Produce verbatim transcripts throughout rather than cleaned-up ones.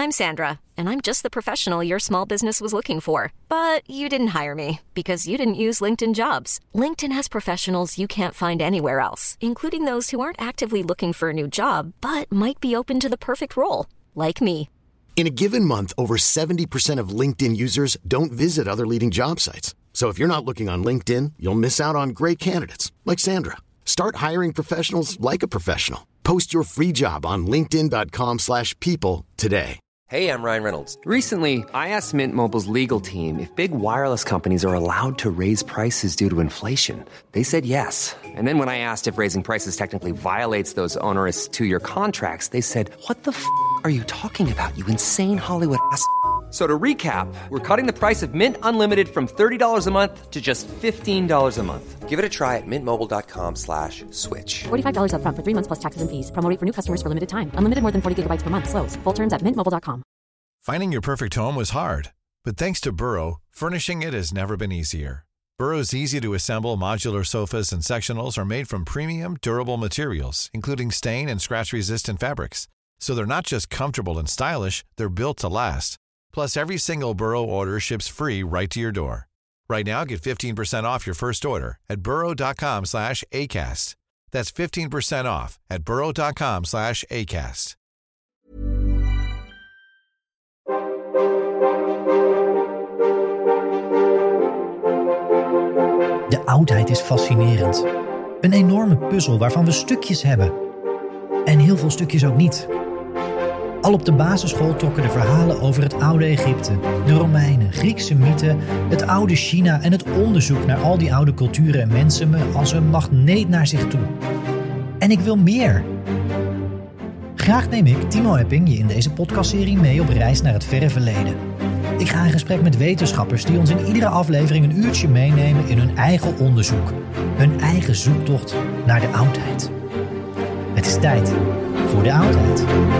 I'm Sandra, and I'm just the professional your small business was looking for. But you didn't hire me because you didn't use LinkedIn Jobs. LinkedIn has professionals you can't find anywhere else, including those who aren't actively looking for a new job, but might be open to the perfect role, like me. In a given month, over seventy percent of LinkedIn users don't visit other leading job sites. So if you're not looking on LinkedIn, you'll miss out on great candidates like Sandra. Start hiring professionals like a professional. Post your free job on linkedin.com slash people today. Hey, I'm Ryan Reynolds. Recently, I asked Mint Mobile's legal team if big wireless companies are allowed to raise prices due to inflation. They said yes. And then when I asked if raising prices technically violates those onerous two-year contracts, they said, what the f*** are you talking about, you insane Hollywood ass f- So to recap, we're cutting the price of Mint Unlimited from thirty dollars a month to just fifteen dollars a month. Give it a try at mintmobile.com slash switch. forty-five dollars up front for three months plus taxes and fees. Promo rate for new customers for limited time. Unlimited more than forty gigabytes per month. Slows full terms at mint mobile dot com. Finding your perfect home was hard, but thanks to Burrow, furnishing it has never been easier. Burrow's easy-to-assemble modular sofas and sectionals are made from premium, durable materials, including stain and scratch-resistant fabrics. So they're not just comfortable and stylish, they're built to last. Plus, every single Burrow order ships free right to your door. Right now, get fifteen percent off your first order at burrow.com slash ACAST. That's fifteen percent off at burrow.com slash ACAST. De oudheid is fascinerend. Een enorme puzzel waarvan we stukjes hebben. En heel veel stukjes ook niet. Al op de basisschool trokken de verhalen over het oude Egypte, de Romeinen, Griekse mythen, het oude China en het onderzoek naar al die oude culturen en mensen me als een magneet naar zich toe. En ik wil meer. Graag neem ik, Timo Epping, je in deze podcastserie mee op reis naar het verre verleden. Ik ga in gesprek met wetenschappers die ons in iedere aflevering een uurtje meenemen in hun eigen onderzoek. Hun eigen zoektocht naar de oudheid. Het is tijd voor de oudheid.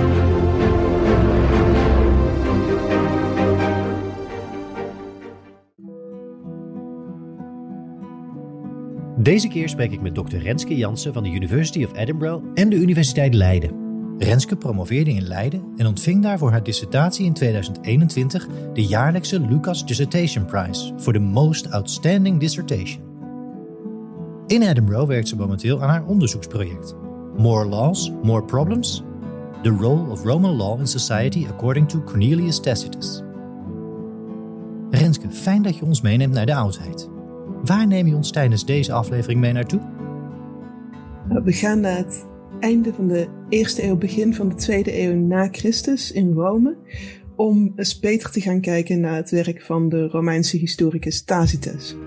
Deze keer spreek ik met dokter Renske Jansen van de University of Edinburgh en de Universiteit Leiden. Renske promoveerde in Leiden en ontving daarvoor haar dissertatie in tweeduizend eenentwintig de jaarlijkse Lucas Dissertation Prize voor de Most Outstanding Dissertation. In Edinburgh werkt ze momenteel aan haar onderzoeksproject More Laws, More Problems? The Role of Roman Law in Society According to Cornelius Tacitus. Renske, fijn dat je ons meeneemt naar de oudheid. Waar neem je ons tijdens deze aflevering mee naartoe? We gaan naar het einde van de eerste eeuw, begin van de tweede eeuw na Christus in Rome, om eens beter te gaan kijken naar het werk van de Romeinse historicus Tacitus.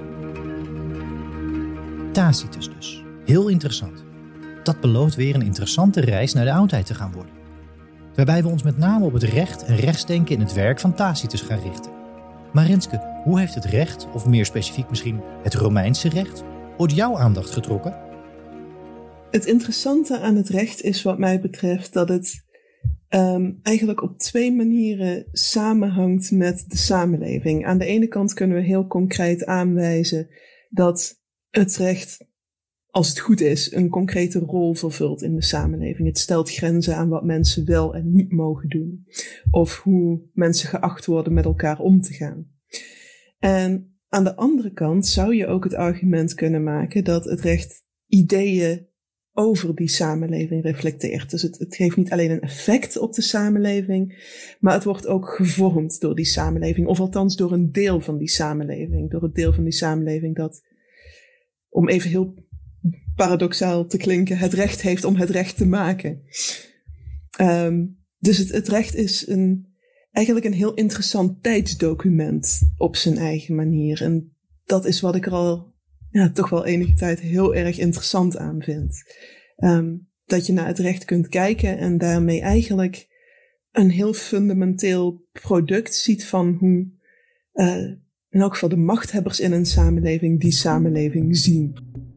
Tacitus dus. Heel interessant. Dat belooft weer een interessante reis naar de oudheid te gaan worden. Waarbij we ons met name op het recht en rechtsdenken in het werk van Tacitus gaan richten. Maar Renske, hoe heeft het recht, of meer specifiek misschien het Romeinse recht, ooit jouw aandacht getrokken? Het interessante aan het recht is wat mij betreft dat het um, eigenlijk op twee manieren samenhangt met de samenleving. Aan de ene kant kunnen we heel concreet aanwijzen dat het recht, als het goed is, een concrete rol vervult in de samenleving. Het stelt grenzen aan wat mensen wel en niet mogen doen. Of hoe mensen geacht worden met elkaar om te gaan. En aan de andere kant zou je ook het argument kunnen maken dat het recht ideeën over die samenleving reflecteert. Dus het, het geeft niet alleen een effect op de samenleving, maar het wordt ook gevormd door die samenleving. Of althans door een deel van die samenleving. Door het deel van die samenleving dat, om even heel paradoxaal te klinken, het recht heeft om het recht te maken. Um, dus het, het recht is een, eigenlijk een heel interessant tijdsdocument op zijn eigen manier. En dat is wat ik er al ja, toch wel enige tijd heel erg interessant aan vind. Um, dat je naar het recht kunt kijken en daarmee eigenlijk een heel fundamenteel product ziet van hoe uh, in elk geval de machthebbers in een samenleving die samenleving zien.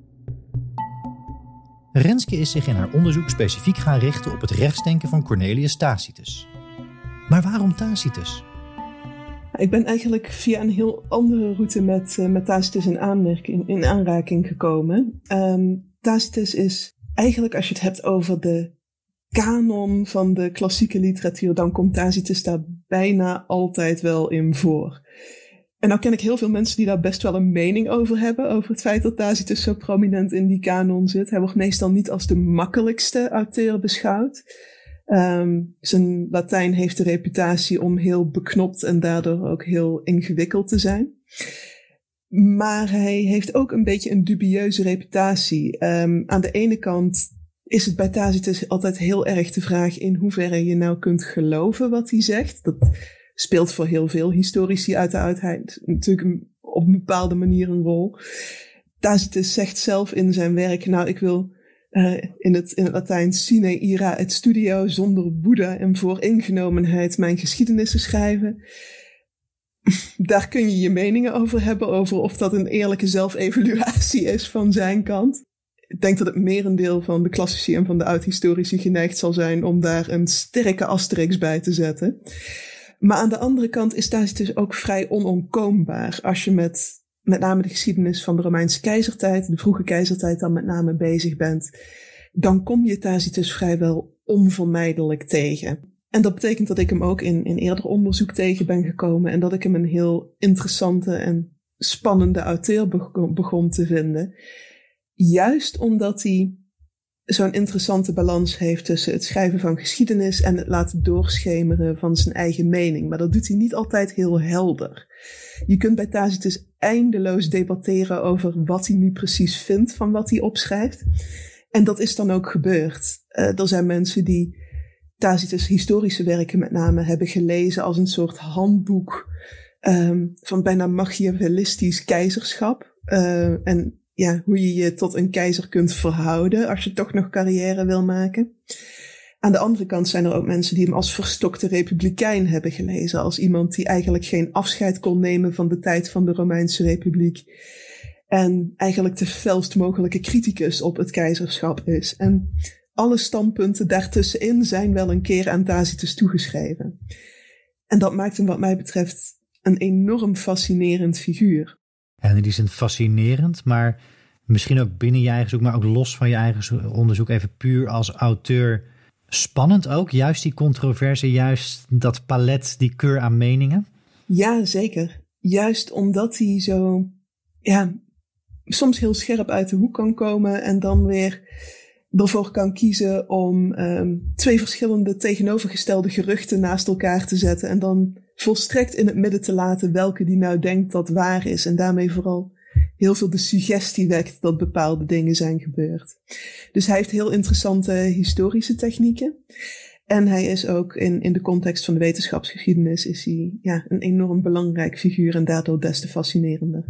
Renske is zich in haar onderzoek specifiek gaan richten op het rechtsdenken van Cornelius Tacitus. Maar waarom Tacitus? Ik ben eigenlijk via een heel andere route met, uh, met Tacitus in, aanmerking, in aanraking gekomen. Um, Tacitus is eigenlijk, als je het hebt over de kanon van de klassieke literatuur, dan komt Tacitus daar bijna altijd wel in voor. En nou ken ik heel veel mensen die daar best wel een mening over hebben, over het feit dat Tacitus zo prominent in die kanon zit. Hij wordt meestal niet als de makkelijkste auteur beschouwd. Um, zijn Latijn heeft de reputatie om heel beknopt en daardoor ook heel ingewikkeld te zijn. Maar hij heeft ook een beetje een dubieuze reputatie. Um, aan de ene kant is het bij Tacitus altijd heel erg de vraag in hoeverre je nou kunt geloven wat hij zegt. Dat speelt voor heel veel historici uit de oudheid natuurlijk op een bepaalde manier een rol. Tacitus zegt zelf in zijn werk, nou ik wil uh, in, het, in het Latijn sine ira et studio, zonder woede en vooringenomenheid mijn geschiedenissen schrijven. Daar kun je je meningen over hebben, over of dat een eerlijke zelfevaluatie is van zijn kant. Ik denk dat het merendeel van de klassici en van de oud-historici geneigd zal zijn om daar een sterke asterix bij te zetten. Maar aan de andere kant is Tacitus ook vrij onontkoombaar. Als je met met name de geschiedenis van de Romeinse keizertijd, de vroege keizertijd dan met name bezig bent, dan kom je Tacitus vrijwel onvermijdelijk tegen. En dat betekent dat ik hem ook in, in eerder onderzoek tegen ben gekomen en dat ik hem een heel interessante en spannende auteur begon, begon te vinden. Juist omdat hij zo'n interessante balans heeft tussen het schrijven van geschiedenis en het laten doorschemeren van zijn eigen mening. Maar dat doet hij niet altijd heel helder. Je kunt bij Tacitus eindeloos debatteren over wat hij nu precies vindt van wat hij opschrijft. En dat is dan ook gebeurd. Uh, er zijn mensen die Tacitus' historische werken met name hebben gelezen als een soort handboek um, van bijna machiavellistisch keizerschap. Uh, en ja, hoe je je tot een keizer kunt verhouden als je toch nog carrière wil maken. Aan de andere kant zijn er ook mensen die hem als verstokte republikein hebben gelezen. Als iemand die eigenlijk geen afscheid kon nemen van de tijd van de Romeinse Republiek. En eigenlijk de felst mogelijke criticus op het keizerschap is. En alle standpunten daartussenin zijn wel een keer aan Tacitus toegeschreven. En dat maakt hem wat mij betreft een enorm fascinerend figuur. En die zijn fascinerend, maar misschien ook binnen je eigen zoek, maar ook los van je eigen onderzoek, even puur als auteur spannend ook. Juist die controverse, juist dat palet, die keur aan meningen. Ja, zeker. Juist omdat hij zo, ja, soms heel scherp uit de hoek kan komen en dan weer ervoor kan kiezen om um, twee verschillende tegenovergestelde geruchten naast elkaar te zetten en dan volstrekt in het midden te laten welke die nou denkt dat waar is. En daarmee vooral heel veel de suggestie wekt dat bepaalde dingen zijn gebeurd. Dus hij heeft heel interessante historische technieken. En hij is ook in, in de context van de wetenschapsgeschiedenis is hij ja, een enorm belangrijk figuur en daardoor des te fascinerender.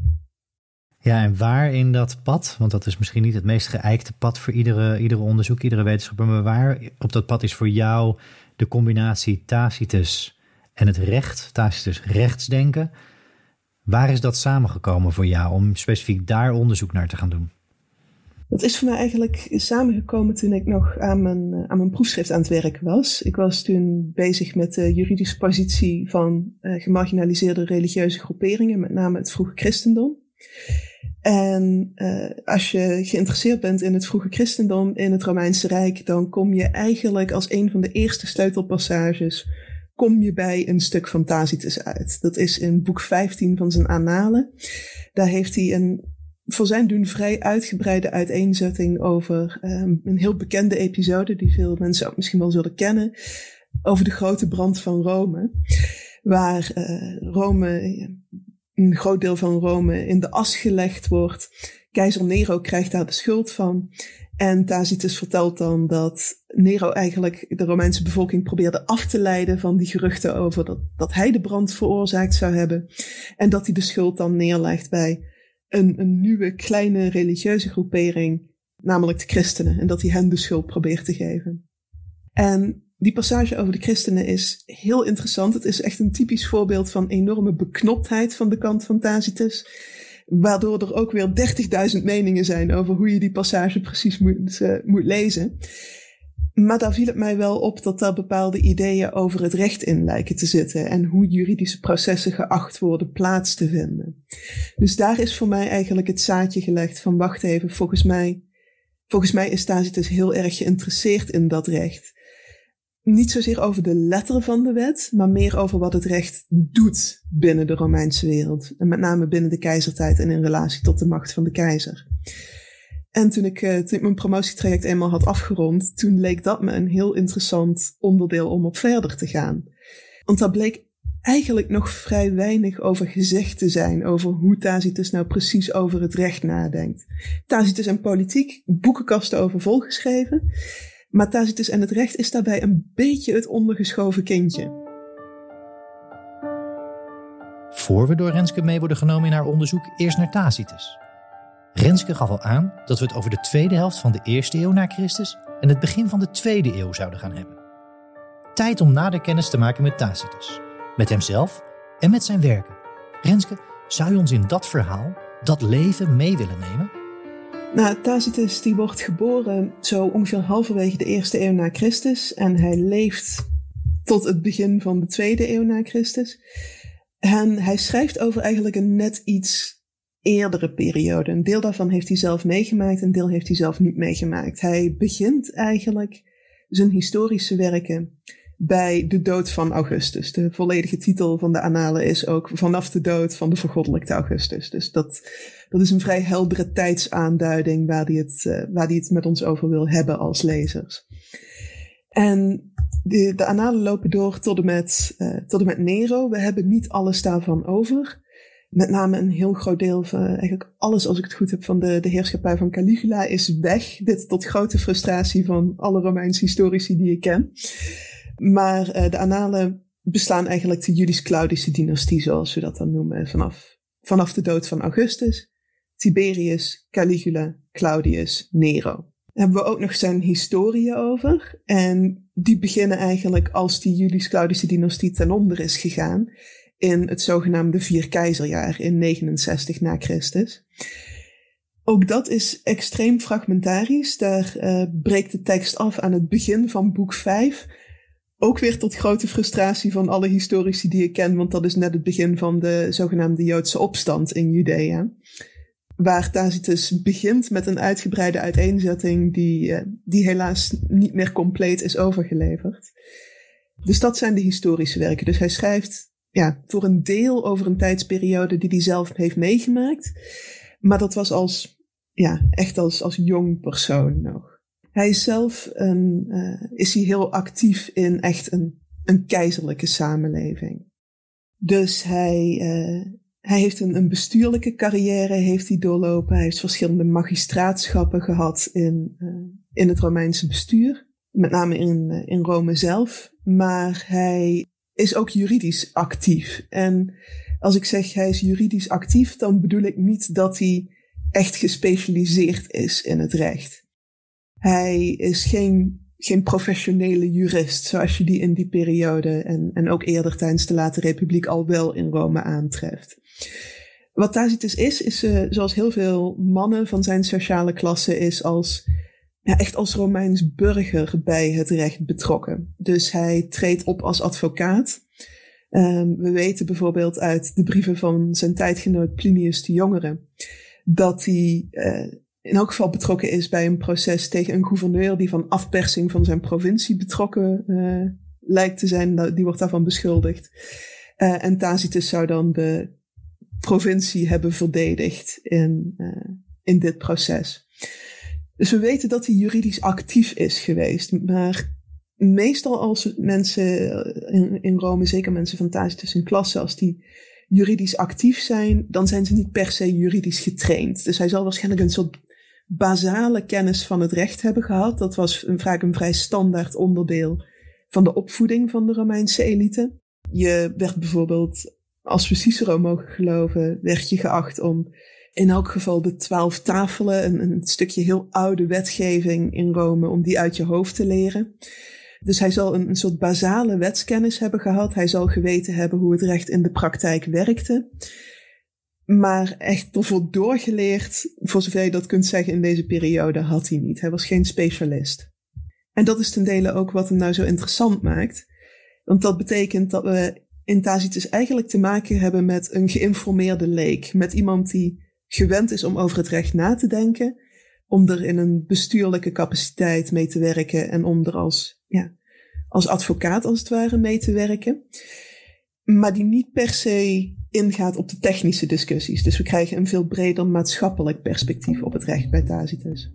Ja, en waar in dat pad, want dat is misschien niet het meest geëikte pad voor iedere, iedere onderzoek, iedere wetenschapper, maar waar op dat pad is voor jou de combinatie Tacitus en het recht, Tacitus rechtsdenken. Waar is dat samengekomen voor jou om specifiek daar onderzoek naar te gaan doen? Dat is voor mij eigenlijk samengekomen toen ik nog aan mijn, aan mijn proefschrift aan het werk was. Ik was toen bezig met de juridische positie van uh, gemarginaliseerde religieuze groeperingen, met name het vroege christendom. En uh, als je geïnteresseerd bent in het vroege christendom, in het Romeinse Rijk, dan kom je eigenlijk als een van de eerste sleutelpassages kom je bij een stuk van Tacitus uit. Dat is in boek vijftien van zijn Annalen. Daar heeft hij een voor zijn doen vrij uitgebreide uiteenzetting over um, een heel bekende episode die veel mensen ook misschien wel zullen kennen, over de grote brand van Rome, waar uh, Rome, een groot deel van Rome in de as gelegd wordt. Keizer Nero krijgt daar de schuld van. En Tacitus vertelt dan dat Nero eigenlijk de Romeinse bevolking probeerde af te leiden van die geruchten over dat, dat hij de brand veroorzaakt zou hebben. En dat hij de schuld dan neerlegt bij een, een nieuwe kleine religieuze groepering, namelijk de christenen. En dat hij hen de schuld probeert te geven. En die passage over de christenen is heel interessant. Het is echt een typisch voorbeeld van enorme beknoptheid van de kant van Tacitus. Waardoor er ook weer dertigduizend meningen zijn over hoe je die passage precies moet, uh, moet lezen. Maar daar viel het mij wel op dat daar bepaalde ideeën over het recht in lijken te zitten. En hoe juridische processen geacht worden plaats te vinden. Dus daar is voor mij eigenlijk het zaadje gelegd van wacht even, volgens mij, volgens mij is Tacitus heel erg geïnteresseerd in dat recht. niet zozeer over de letter van de wet, maar meer over wat het recht doet binnen de Romeinse wereld. En met name binnen de keizertijd en in relatie tot de macht van de keizer. En toen ik, uh, toen ik mijn promotietraject eenmaal had afgerond, toen leek dat me een heel interessant onderdeel om op verder te gaan. Want daar bleek eigenlijk nog vrij weinig over gezegd te zijn, over hoe Tacitus nou precies over het recht nadenkt. Tacitus en politiek, boekenkasten over volgeschreven, maar Tacitus en het recht is daarbij een beetje het ondergeschoven kindje. Voor we door Renske mee worden genomen in haar onderzoek, eerst naar Tacitus. Renske gaf al aan dat we het over de tweede helft van de eerste eeuw na Christus en het begin van de tweede eeuw zouden gaan hebben. Tijd om nader kennis te maken met Tacitus, met hemzelf en met zijn werken. Renske, zou je ons in dat verhaal, dat leven mee willen nemen? Nou, Tacitus die wordt geboren zo ongeveer halverwege de eerste eeuw na Christus en hij leeft tot het begin van de tweede eeuw na Christus. En hij schrijft over eigenlijk een net iets eerdere periode. Een deel daarvan heeft hij zelf meegemaakt, een deel heeft hij zelf niet meegemaakt. Hij begint eigenlijk zijn historische werken bij de dood van Augustus. De volledige titel van de Annalen is ook vanaf de dood van de vergoddelijkte Augustus. Dus dat, dat is een vrij heldere tijdsaanduiding waar hij het, uh, waar hij het met ons over wil hebben als lezers. En de, de Annalen lopen door tot en, met, uh, tot en met Nero. We hebben niet alles daarvan over. Met name een heel groot deel van, eigenlijk alles als ik het goed heb, van de, de heerschappij van Caligula is weg. Dit tot grote frustratie van alle Romeinse historici die ik ken. Maar uh, de Annalen bestaan eigenlijk de Julius-Claudische dynastie, zoals we dat dan noemen, vanaf, vanaf de dood van Augustus, Tiberius, Caligula, Claudius, Nero. Daar hebben we ook nog zijn historieën over. En die beginnen eigenlijk als die Julius-Claudische dynastie ten onder is gegaan in het zogenaamde Vierkeizerjaar in negenenzestig na Christus. Ook dat is extreem fragmentarisch. Daar uh, breekt de tekst af aan het begin van boek vijf. Ook weer tot grote frustratie van alle historici die ik ken, want dat is net het begin van de zogenaamde Joodse opstand in Judea. Waar Tacitus begint met een uitgebreide uiteenzetting die, uh, die helaas niet meer compleet is overgeleverd. Dus dat zijn de historische werken. Dus hij schrijft ja, voor een deel over een tijdsperiode die hij zelf heeft meegemaakt. Maar dat was als, ja, echt als, als jong persoon nog. Hij is zelf een, uh, is hij heel actief in echt een, een keizerlijke samenleving. Dus hij, uh, hij heeft een, een bestuurlijke carrière heeft hij doorlopen. Hij heeft verschillende magistraatschappen gehad in, uh, in het Romeinse bestuur. Met name in, uh, in Rome zelf. Maar hij is ook juridisch actief. En als ik zeg hij is juridisch actief, dan bedoel ik niet dat hij echt gespecialiseerd is in het recht. Hij is geen, geen professionele jurist, zoals je die in die periode en, en ook eerder tijdens de Late Republiek al wel in Rome aantreft. Wat Tacitus is, is uh, zoals heel veel mannen van zijn sociale klasse, is als, ja, echt als Romeins burger bij het recht betrokken. Dus hij treedt op als advocaat. Um, we weten bijvoorbeeld uit de brieven van zijn tijdgenoot Plinius de Jongere dat hij uh, in elk geval betrokken is bij een proces tegen een gouverneur die van afpersing van zijn provincie betrokken uh, lijkt te zijn. Die wordt daarvan beschuldigd. Uh, en Tacitus zou dan de provincie hebben verdedigd in, uh, in dit proces. Dus we weten dat hij juridisch actief is geweest. Maar meestal als mensen in, in Rome, zeker mensen van Tacitus in klasse, als die juridisch actief zijn, dan zijn ze niet per se juridisch getraind. Dus hij zal waarschijnlijk een soort basale kennis van het recht hebben gehad. Dat was een, vaak een vrij standaard onderdeel van de opvoeding van de Romeinse elite. Je werd bijvoorbeeld, als we Cicero mogen geloven, werd je geacht om in elk geval de twaalf tafelen, een, een stukje heel oude wetgeving in Rome, om die uit je hoofd te leren. Dus hij zal een, een soort basale wetskennis hebben gehad. Hij zal geweten hebben hoe het recht in de praktijk werkte. Maar echt ervoor doorgeleerd, voor zover je dat kunt zeggen in deze periode, had hij niet. Hij was geen specialist. En dat is ten dele ook wat hem nou zo interessant maakt. Want dat betekent dat we in Tacitus eigenlijk te maken hebben met een geïnformeerde leek. Met iemand die gewend is om over het recht na te denken, om er in een bestuurlijke capaciteit mee te werken en om er als, ja, als advocaat als het ware mee te werken. Maar die niet per se ingaat op de technische discussies. Dus we krijgen een veel breder maatschappelijk perspectief op het recht bij Tacitus.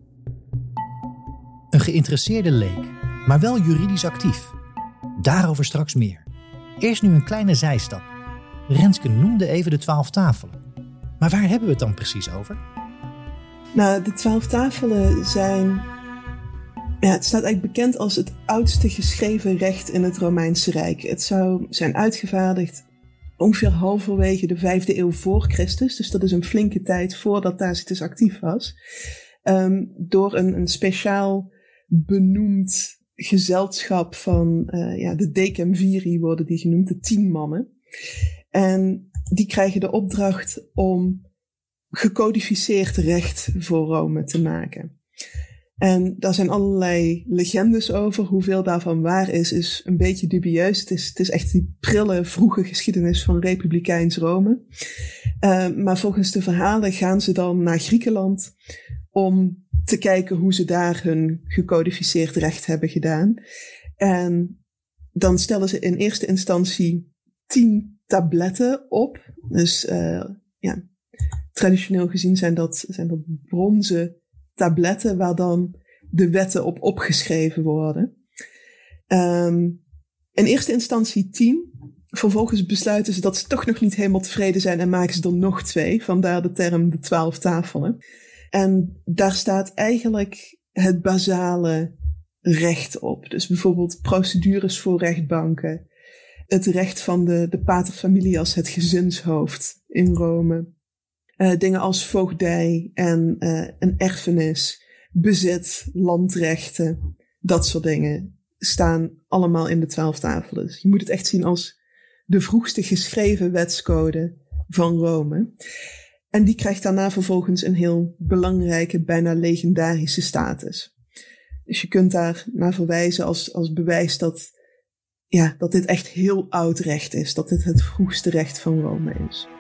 Een geïnteresseerde leek, maar wel juridisch actief. Daarover straks meer. Eerst nu een kleine zijstap. Renske noemde even de twaalf tafelen. Maar waar hebben we het dan precies over? Nou, de twaalf tafelen zijn... Ja, het staat eigenlijk bekend als het oudste geschreven recht in het Romeinse Rijk. Het zou zijn uitgevaardigd ongeveer halverwege de vijfde eeuw voor Christus. Dus dat is een flinke tijd voordat Tacitus actief was. Um, door een, een speciaal benoemd gezelschap van uh, ja, de decemviri worden die genoemd, de tien mannen. En die krijgen de opdracht om gecodificeerd recht voor Rome te maken. En daar zijn allerlei legendes over. Hoeveel daarvan waar is, is een beetje dubieus. Het is, het is echt die prille, vroege geschiedenis van republikeins Rome. Uh, maar volgens de verhalen gaan ze dan naar Griekenland om te kijken hoe ze daar hun gecodificeerd recht hebben gedaan. En dan stellen ze in eerste instantie tien tabletten op. Dus uh, ja, traditioneel gezien zijn dat, zijn dat bronzen tabletten waar dan de wetten op opgeschreven worden. Um, in eerste instantie tien. Vervolgens besluiten ze dat ze toch nog niet helemaal tevreden zijn en maken ze er nog twee. Vandaar de term de twaalf tafelen. En daar staat eigenlijk het basale recht op. Dus bijvoorbeeld procedures voor rechtbanken. Het recht van de, de paterfamilias, het gezinshoofd in Rome. Uh, dingen als voogdij en uh, een erfenis, bezit, landrechten, dat soort dingen staan allemaal in de twaalf tafelen. Dus je moet het echt zien als de vroegste geschreven wetscode van Rome. En die krijgt daarna vervolgens een heel belangrijke, bijna legendarische status. Dus je kunt daar naar verwijzen als, als bewijs dat, ja, dat dit echt heel oud recht is. Dat dit het vroegste recht van Rome is.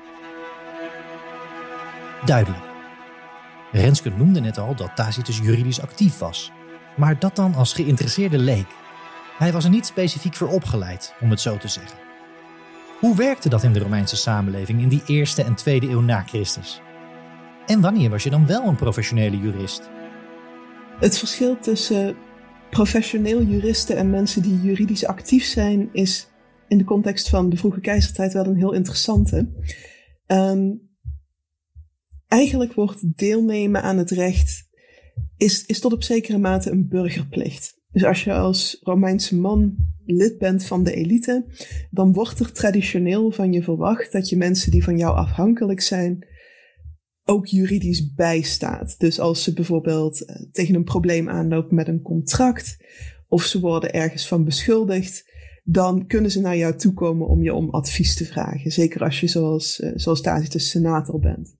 Duidelijk. Renske noemde net al dat Tacitus juridisch actief was. Maar dat dan als geïnteresseerde leek. Hij was er niet specifiek voor opgeleid, om het zo te zeggen. Hoe werkte dat in de Romeinse samenleving in die eerste en tweede eeuw na Christus? En wanneer was je dan wel een professionele jurist? Het verschil tussen professioneel juristen en mensen die juridisch actief zijn is in de context van de vroege keizertijd wel een heel interessante. Um, eigenlijk wordt deelnemen aan het recht is, is tot op zekere mate een burgerplicht. Dus als je als Romeinse man lid bent van de elite, dan wordt er traditioneel van je verwacht dat je mensen die van jou afhankelijk zijn ook juridisch bijstaat. Dus als ze bijvoorbeeld uh, tegen een probleem aanlopen met een contract, of ze worden ergens van beschuldigd, dan kunnen ze naar jou toe komen om je om advies te vragen. Zeker als je zoals, uh, zoals Tacitus senator bent.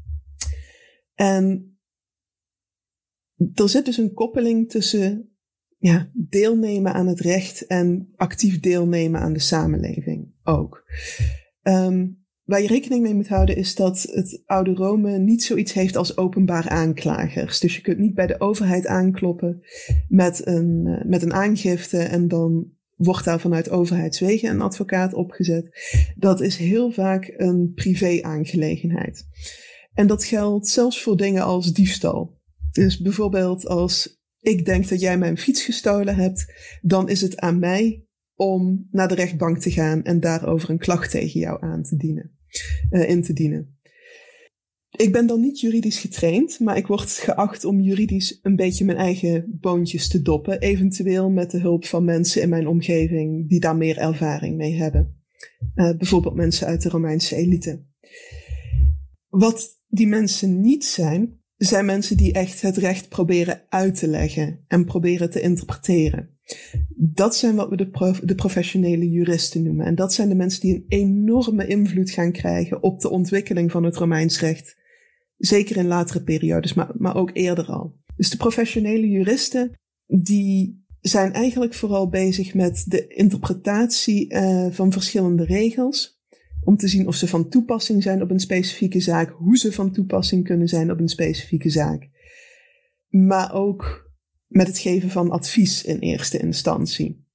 En er zit dus een koppeling tussen ja, deelnemen aan het recht en actief deelnemen aan de samenleving ook. Um, waar je rekening mee moet houden is dat het oude Rome niet zoiets heeft als openbaar aanklagers. Dus je kunt niet bij de overheid aankloppen met een, uh, met een aangifte en dan wordt daar vanuit overheidswegen een advocaat opgezet. Dat is heel vaak een privé-aangelegenheid. En dat geldt zelfs voor dingen als diefstal. Dus bijvoorbeeld als ik denk dat jij mijn fiets gestolen hebt, dan is het aan mij om naar de rechtbank te gaan en daarover een klacht tegen jou aan te dienen, uh, in te dienen. Ik ben dan niet juridisch getraind, maar ik word geacht om juridisch een beetje mijn eigen boontjes te doppen, eventueel met de hulp van mensen in mijn omgeving die daar meer ervaring mee hebben. Uh, bijvoorbeeld mensen uit de Romeinse elite. Wat die mensen niet zijn, zijn mensen die echt het recht proberen uit te leggen en proberen te interpreteren. Dat zijn wat we de, prof, de professionele juristen noemen. En dat zijn de mensen die een enorme invloed gaan krijgen op de ontwikkeling van het Romeins recht. Zeker in latere periodes, maar, maar ook eerder al. Dus de professionele juristen, die zijn eigenlijk vooral bezig met de interpretatie uh, van verschillende regels. Om te zien of ze van toepassing zijn op een specifieke zaak, hoe ze van toepassing kunnen zijn op een specifieke zaak. Maar ook met het geven van advies in eerste instantie.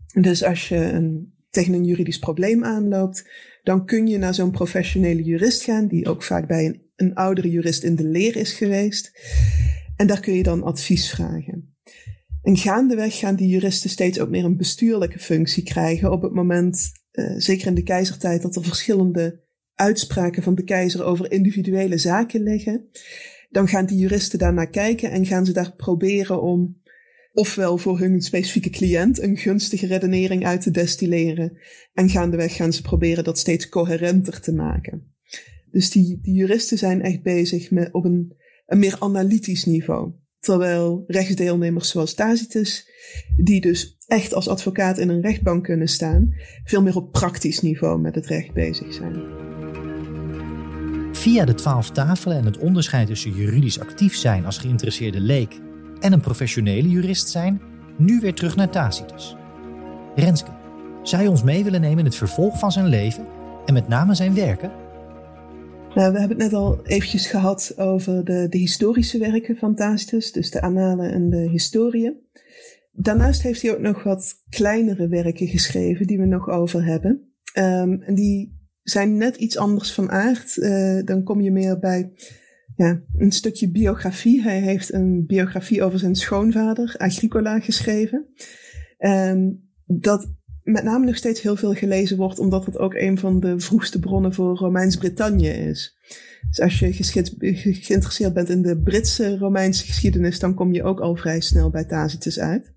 Dus als je een, tegen een juridisch probleem aanloopt, dan kun je naar zo'n professionele jurist gaan, die ook vaak bij een, een oudere jurist in de leer is geweest. En daar kun je dan advies vragen. En gaandeweg gaan die juristen steeds ook meer een bestuurlijke functie krijgen. Op het moment, uh, zeker in de keizertijd, dat er verschillende uitspraken van de keizer over individuele zaken liggen. Dan gaan die juristen daarnaar kijken en gaan ze daar proberen om ofwel voor hun specifieke cliënt een gunstige redenering uit te destilleren. En gaandeweg gaan ze proberen dat steeds coherenter te maken. Dus die, die juristen zijn echt bezig met, op een, een meer analytisch niveau. Terwijl rechtsdeelnemers zoals Tacitus, die dus echt als advocaat in een rechtbank kunnen staan, veel meer op praktisch niveau met het recht bezig zijn. Via de twaalf tafelen en het onderscheid tussen juridisch actief zijn als geïnteresseerde leek en een professionele jurist zijn, nu weer terug naar Tacitus. Renske, zou je ons mee willen nemen in het vervolg van zijn leven en met name zijn werken? Nou, we hebben het net al eventjes gehad over de, de historische werken van Tacitus, dus de Annalen en de Historieën. Daarnaast heeft hij ook nog wat kleinere werken geschreven die we nog over hebben. Um, en die zijn net iets anders van aard. Uh, dan kom je meer bij ja, een stukje biografie. Hij heeft een biografie over zijn schoonvader, Agricola, geschreven. Um, dat met name nog steeds heel veel gelezen wordt, omdat het ook een van de vroegste bronnen voor Romeins-Bretagne is. Dus als je geschied, geïnteresseerd bent in de Britse Romeinse geschiedenis, dan kom je ook al vrij snel bij Tacitus uit.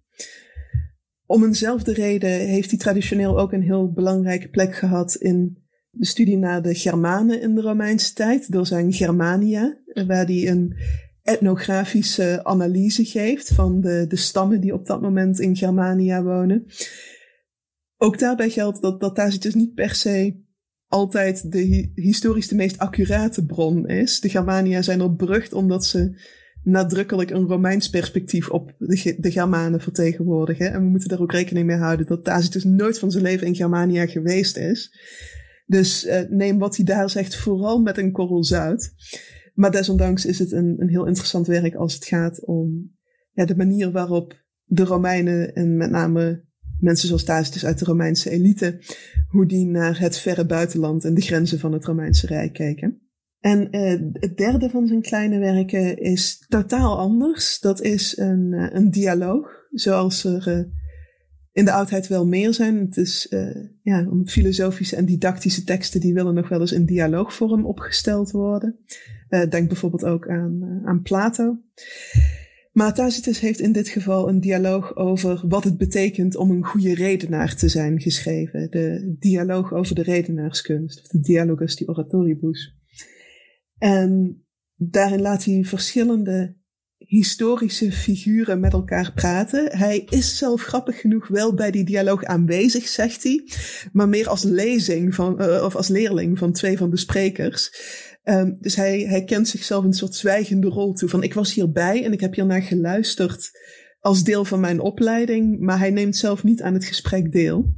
Om eenzelfde reden heeft hij traditioneel ook een heel belangrijke plek gehad in de studie naar de Germanen in de Romeinse tijd, door zijn Germania, waar hij een etnografische analyse geeft van de, de stammen die op dat moment in Germania wonen. Ook daarbij geldt dat, dat Tacitus niet per se altijd de hi- historisch de meest accurate bron is. De Germania zijn er berucht omdat ze nadrukkelijk een Romeins perspectief op de, de Germanen vertegenwoordigen. En we moeten daar ook rekening mee houden dat Tacitus nooit van zijn leven in Germania geweest is. Dus uh, neem wat hij daar zegt vooral met een korrel zout. Maar desondanks is het een, een heel interessant werk als het gaat om ja, de manier waarop de Romeinen en met name mensen zoals Tacitus uit de Romeinse elite, hoe die naar het verre buitenland en de grenzen van het Romeinse Rijk keken. En uh, het derde van zijn kleine werken is totaal anders. Dat is een, uh, een dialoog, zoals er uh, in de oudheid wel meer zijn. Het is uh, ja, om filosofische en didactische teksten, die willen nog wel eens in dialoogvorm opgesteld worden. Uh, denk bijvoorbeeld ook aan, uh, aan Plato. Maar Tacitus heeft in dit geval een dialoog over wat het betekent om een goede redenaar te zijn geschreven. De dialoog over de redenaarskunst, of de Dialogus de Oratoribus. En daarin laat hij verschillende historische figuren met elkaar praten. Hij is zelf grappig genoeg wel bij die dialoog aanwezig, zegt hij, maar meer als lezing van, uh, of als leerling van twee van de sprekers. Um, dus hij, hij kent zichzelf een soort zwijgende rol toe. Van ik was hierbij en ik heb hiernaar geluisterd als deel van mijn opleiding, maar hij neemt zelf niet aan het gesprek deel.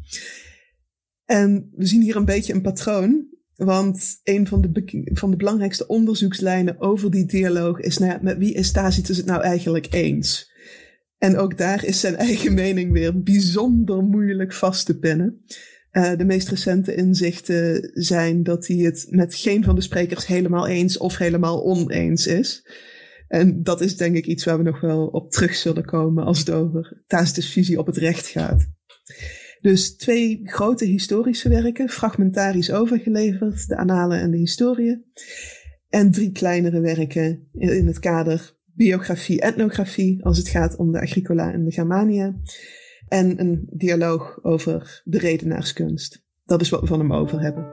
En we zien hier een beetje een patroon, want een van de, be- van de belangrijkste onderzoekslijnen over die dialoog is, nou ja, met wie is Tacitus het nou eigenlijk eens? En ook daar is zijn eigen mening weer bijzonder moeilijk vast te pinnen. Uh, de meest recente inzichten zijn dat hij het met geen van de sprekers helemaal eens of helemaal oneens is. En dat is denk ik iets waar we nog wel op terug zullen komen als het over Tacitus' visie op het recht gaat. Dus twee grote historische werken, fragmentarisch overgeleverd, de Annalen en de Historieën. En drie kleinere werken in het kader biografie, etnografie, als het gaat om de Agricola en de Germania. En een dialoog over de redenaarskunst. Dat is wat we van hem over hebben.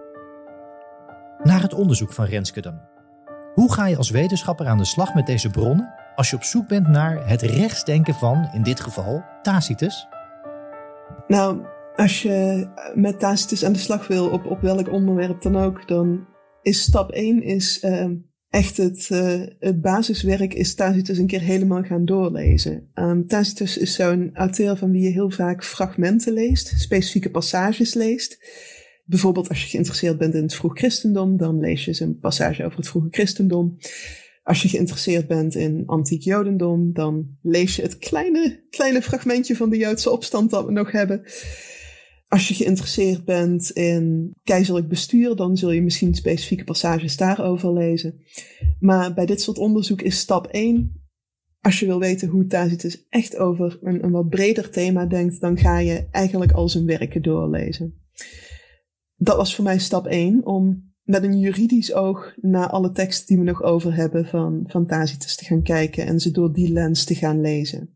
Naar het onderzoek van Renske dan. Hoe ga je als wetenschapper aan de slag met deze bronnen als je op zoek bent naar het rechtsdenken van, in dit geval, Tacitus? Nou, als je met Tacitus aan de slag wil, op, op welk onderwerp dan ook, dan is stap één is uh, echt het, uh, het basiswerk is Tacitus een keer helemaal gaan doorlezen. Um, Tacitus is zo'n auteur van wie je heel vaak fragmenten leest, specifieke passages leest. Bijvoorbeeld als je geïnteresseerd bent in het vroeg christendom, dan lees je een passage over het vroege christendom. Als je geïnteresseerd bent in antiek Jodendom, dan lees je het kleine, kleine fragmentje van de Joodse opstand dat we nog hebben. Als je geïnteresseerd bent in keizerlijk bestuur, dan zul je misschien specifieke passages daarover lezen. Maar bij dit soort onderzoek is stap één, als je wil weten hoe Tacitus echt over een, een wat breder thema denkt, dan ga je eigenlijk al zijn werken doorlezen. Dat was voor mij stap één, om met een juridisch oog naar alle teksten die we nog over hebben van, van Tacitus te gaan kijken en ze door die lens te gaan lezen.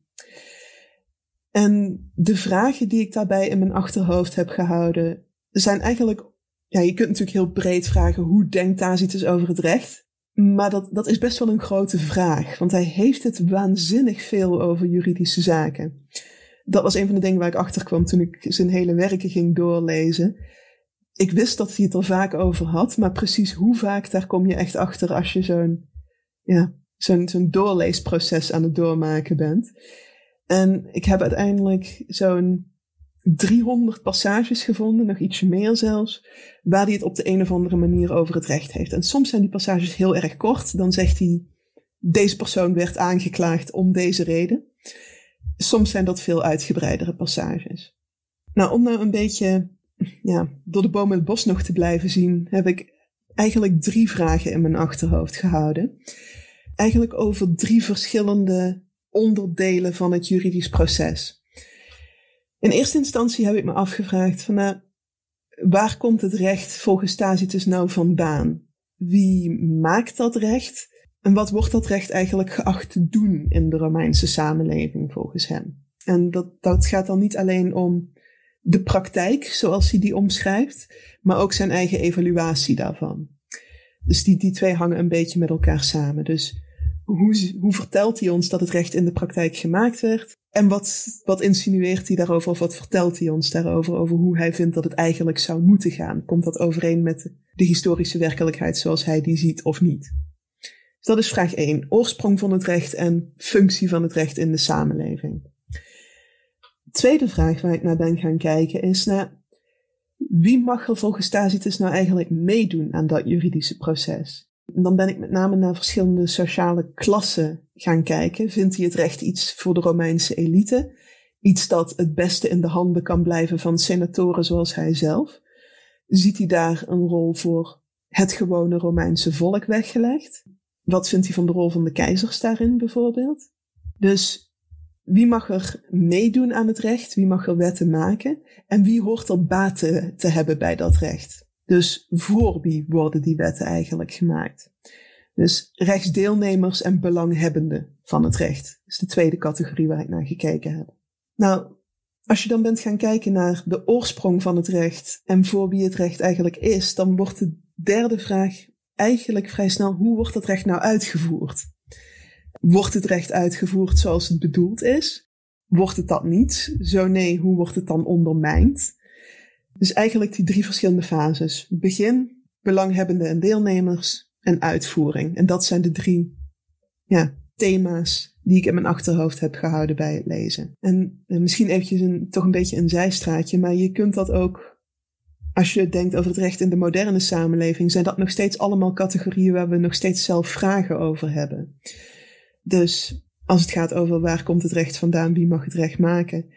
En de vragen die ik daarbij in mijn achterhoofd heb gehouden, zijn eigenlijk, ja, je kunt natuurlijk heel breed vragen, hoe denkt Tacitus over het recht? Maar dat, dat is best wel een grote vraag, want hij heeft het waanzinnig veel over juridische zaken. Dat was een van de dingen waar ik achter kwam toen ik zijn hele werken ging doorlezen. Ik wist dat hij het er vaak over had, maar precies hoe vaak, daar kom je echt achter als je zo'n, ja, zo'n, zo'n doorleesproces aan het doormaken bent. En ik heb uiteindelijk zo'n driehonderd passages gevonden, nog ietsje meer zelfs, waar hij het op de een of andere manier over het recht heeft. En soms zijn die passages heel erg kort. Dan zegt hij, deze persoon werd aangeklaagd om deze reden. Soms zijn dat veel uitgebreidere passages. Nou, om nou een beetje, ja, door de boom en het bos nog te blijven zien, heb ik eigenlijk drie vragen in mijn achterhoofd gehouden. Eigenlijk over drie verschillende onderdelen van het juridisch proces. In eerste instantie heb ik me afgevraagd van, nou, waar komt het recht volgens Tacitus nou vandaan? Wie maakt dat recht? En wat wordt dat recht eigenlijk geacht te doen in de Romeinse samenleving volgens hem? En dat, dat gaat dan niet alleen om de praktijk, zoals hij die omschrijft, maar ook zijn eigen evaluatie daarvan. Dus die, die twee hangen een beetje met elkaar samen. Dus hoe, hoe vertelt hij ons dat het recht in de praktijk gemaakt werd? En wat, wat insinueert hij daarover, of wat vertelt hij ons daarover, over hoe hij vindt dat het eigenlijk zou moeten gaan? Komt dat overeen met de historische werkelijkheid zoals hij die ziet of niet? Dus dat is vraag één. Oorsprong van het recht en functie van het recht in de samenleving. De tweede vraag waar ik naar ben gaan kijken is naar, wie mag er volgens Tacitus nou eigenlijk meedoen aan dat juridische proces? En dan ben ik met name naar verschillende sociale klassen gaan kijken. Vindt hij het recht iets voor de Romeinse elite? Iets dat het beste in de handen kan blijven van senatoren zoals hij zelf? Ziet hij daar een rol voor het gewone Romeinse volk weggelegd? Wat vindt hij van de rol van de keizers daarin bijvoorbeeld? Dus wie mag er meedoen aan het recht? Wie mag er wetten maken? En wie hoort er baat te, te hebben bij dat recht? Dus voor wie worden die wetten eigenlijk gemaakt? Dus rechtsdeelnemers en belanghebbenden van het recht. Dat is de tweede categorie waar ik naar gekeken heb. Nou, als je dan bent gaan kijken naar de oorsprong van het recht en voor wie het recht eigenlijk is, dan wordt de derde vraag eigenlijk vrij snel, hoe wordt dat recht nou uitgevoerd? Wordt het recht uitgevoerd zoals het bedoeld is? Wordt het dat niet? Zo nee, hoe wordt het dan ondermijnd? Dus eigenlijk die drie verschillende fases. Begin, belanghebbenden en deelnemers en uitvoering. En dat zijn de drie, ja, thema's die ik in mijn achterhoofd heb gehouden bij het lezen. En, en misschien eventjes een, toch een beetje een zijstraatje, maar je kunt dat ook, als je denkt over het recht in de moderne samenleving, zijn dat nog steeds allemaal categorieën waar we nog steeds zelf vragen over hebben. Dus als het gaat over waar komt het recht vandaan, wie mag het recht maken,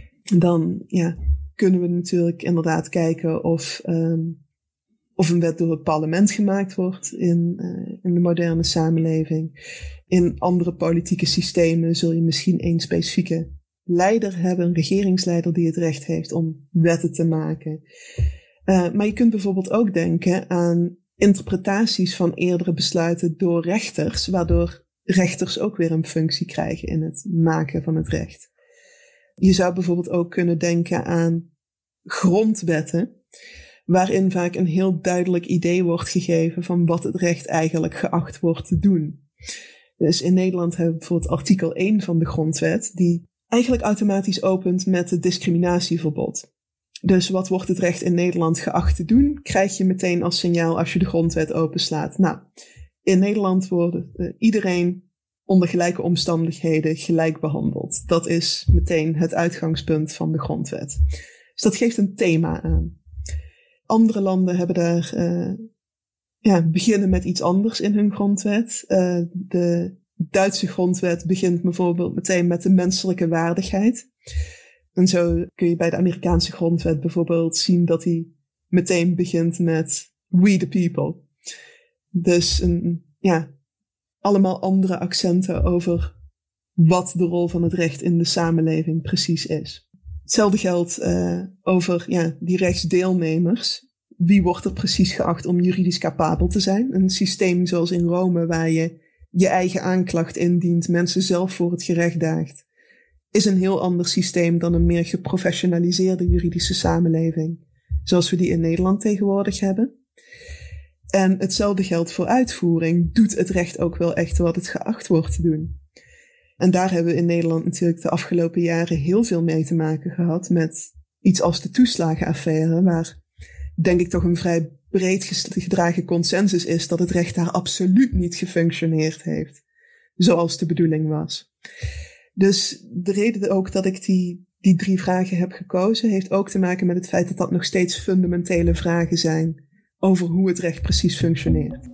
dan ja, kunnen we natuurlijk inderdaad kijken of, um, of een wet door het parlement gemaakt wordt in, uh, in de moderne samenleving. In andere politieke systemen zul je misschien een specifieke leider hebben, een regeringsleider die het recht heeft om wetten te maken. Uh, maar je kunt bijvoorbeeld ook denken aan interpretaties van eerdere besluiten door rechters, waardoor rechters ook weer een functie krijgen in het maken van het recht. Je zou bijvoorbeeld ook kunnen denken aan grondwetten, waarin vaak een heel duidelijk idee wordt gegeven van wat het recht eigenlijk geacht wordt te doen. Dus in Nederland hebben we bijvoorbeeld artikel één van de grondwet, die eigenlijk automatisch opent met het discriminatieverbod. Dus wat wordt het recht in Nederland geacht te doen, krijg je meteen als signaal als je de grondwet openslaat. Nou, in Nederland wordt uh, iedereen onder gelijke omstandigheden gelijk behandeld. Dat is meteen het uitgangspunt van de grondwet. Dus dat geeft een thema aan. Andere landen hebben daar uh, ja, beginnen met iets anders in hun grondwet. Uh, de Duitse grondwet begint bijvoorbeeld meteen met de menselijke waardigheid. En zo kun je bij de Amerikaanse grondwet bijvoorbeeld zien dat die meteen begint met we the people. Dus een, ja, allemaal andere accenten over wat de rol van het recht in de samenleving precies is. Hetzelfde geldt uh, over ja, die rechtsdeelnemers. Wie wordt er precies geacht om juridisch capabel te zijn? Een systeem zoals in Rome waar je je eigen aanklacht indient, mensen zelf voor het gerecht daagt, is een heel ander systeem dan een meer geprofessionaliseerde juridische samenleving, zoals we die in Nederland tegenwoordig hebben. En hetzelfde geldt voor uitvoering. Doet het recht ook wel echt wat het geacht wordt te doen? En daar hebben we in Nederland natuurlijk de afgelopen jaren heel veel mee te maken gehad met iets als de toeslagenaffaire, waar denk ik toch een vrij breed gedragen consensus is dat het recht daar absoluut niet gefunctioneerd heeft, zoals de bedoeling was. Dus de reden ook dat ik die, die drie vragen heb gekozen, heeft ook te maken met het feit dat dat nog steeds fundamentele vragen zijn over hoe het recht precies functioneert.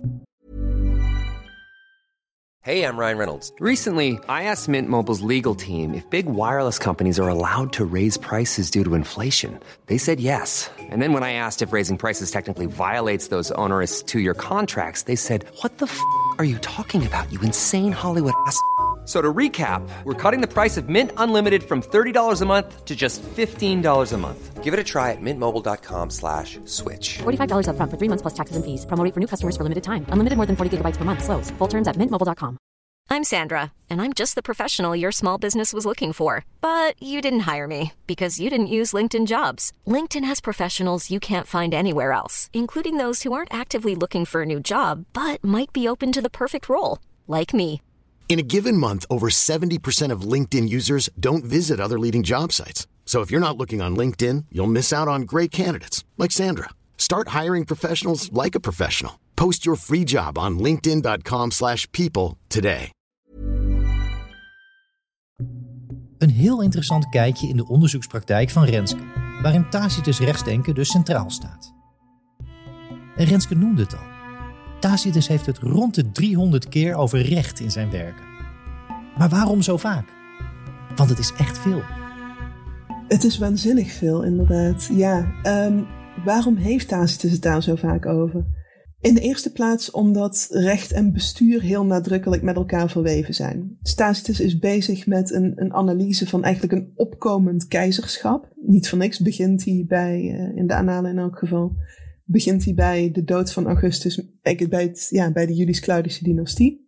Hey, I'm Ryan Reynolds. Recently, I asked Mint Mobile's legal team if big wireless companies are allowed to raise prices due to inflation. They said yes. And then when I asked if raising prices technically violates those onerous two-year contracts, they said, what the f*** are you talking about, you insane Hollywood ass f- So to recap, we're cutting the price of Mint Unlimited from thirty dollars a month to just fifteen dollars a month. Give it a try at mintmobile.com slash switch. forty-five dollars up front for three months plus taxes and fees. Promo rate for new customers for limited time. Unlimited more than forty gigabytes per month slows. Full terms at mint mobile dot com. I'm Sandra, and I'm just the professional your small business was looking for. But you didn't hire me because you didn't use LinkedIn Jobs. LinkedIn has professionals you can't find anywhere else, including those who aren't actively looking for a new job, but might be open to the perfect role, like me. In a given month, over seventy percent of LinkedIn users don't visit other leading job sites. So if you're not looking on LinkedIn, you'll miss out on great candidates like Sandra. Start hiring professionals like a professional. Post your free job on linkedin.com slash people today. Een heel interessant kijkje in de onderzoekspraktijk van Renske, waarin Tacitus rechtsdenken dus centraal staat. En Renske noemde het al. Tacitus heeft het rond de driehonderd keer over recht in zijn werken. Maar waarom zo vaak? Want het is echt veel. Het is waanzinnig veel, inderdaad. Ja, um, waarom heeft Tacitus het daar zo vaak over? In de eerste plaats omdat recht en bestuur heel nadrukkelijk met elkaar verweven zijn. Tacitus is bezig met een, een analyse van eigenlijk een opkomend keizerschap. Niet voor niks begint hij bij, uh, in de annalen in elk geval, begint hij bij de dood van Augustus, bij, het, ja, bij de Julius-Claudische dynastie.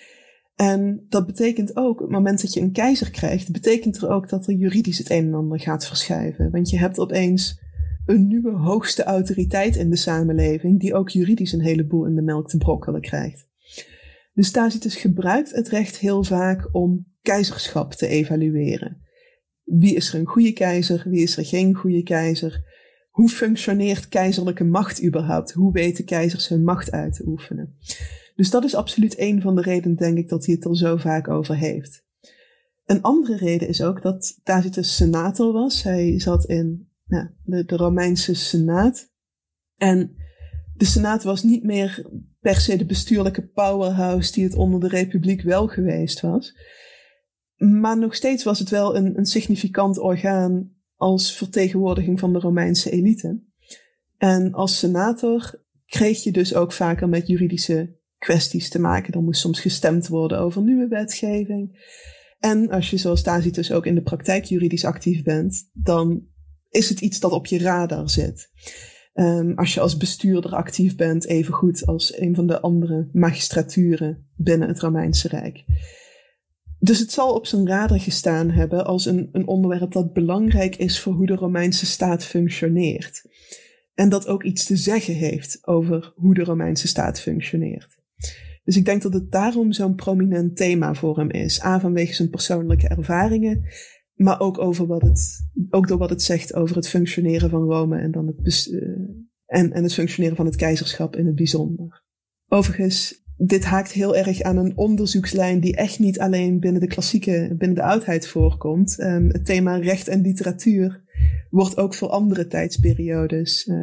En dat betekent ook, op het moment dat je een keizer krijgt, betekent er ook dat er juridisch het een en ander gaat verschuiven. Want je hebt opeens een nieuwe hoogste autoriteit in de samenleving, die ook juridisch een heleboel in de melk te brokkelen krijgt. Dus Tacitus gebruikt het recht heel vaak om keizerschap te evalueren. Wie is er een goede keizer, wie is er geen goede keizer? Hoe functioneert keizerlijke macht überhaupt? Hoe weten keizers hun macht uit te oefenen? Dus dat is absoluut een van de redenen, denk ik, dat hij het er zo vaak over heeft. Een andere reden is ook dat Tacitus senator was. Hij zat in ja, de, de Romeinse senaat. En de senaat was niet meer per se de bestuurlijke powerhouse die het onder de republiek wel geweest was. Maar nog steeds was het wel een, een significant orgaan als vertegenwoordiging van de Romeinse elite. En als senator kreeg je dus ook vaker met juridische kwesties te maken. Er moest soms gestemd worden over nieuwe wetgeving. En als je zoals Tacitus ook in de praktijk juridisch actief bent, dan is het iets dat op je radar zit. Um, als je als bestuurder actief bent, evengoed als een van de andere magistraturen binnen het Romeinse Rijk. Dus het zal op zijn radar gestaan hebben als een, een onderwerp dat belangrijk is voor hoe de Romeinse staat functioneert. En dat ook iets te zeggen heeft over hoe de Romeinse staat functioneert. Dus ik denk dat het daarom zo'n prominent thema voor hem is. A, vanwege zijn persoonlijke ervaringen, maar ook, over wat het, ook door wat het zegt over het functioneren van Rome en, dan het, uh, en, en het functioneren van het keizerschap in het bijzonder. Overigens, dit haakt heel erg aan een onderzoekslijn die echt niet alleen binnen de klassieke, binnen de oudheid voorkomt. Um, het thema recht en literatuur wordt ook voor andere tijdsperiodes uh,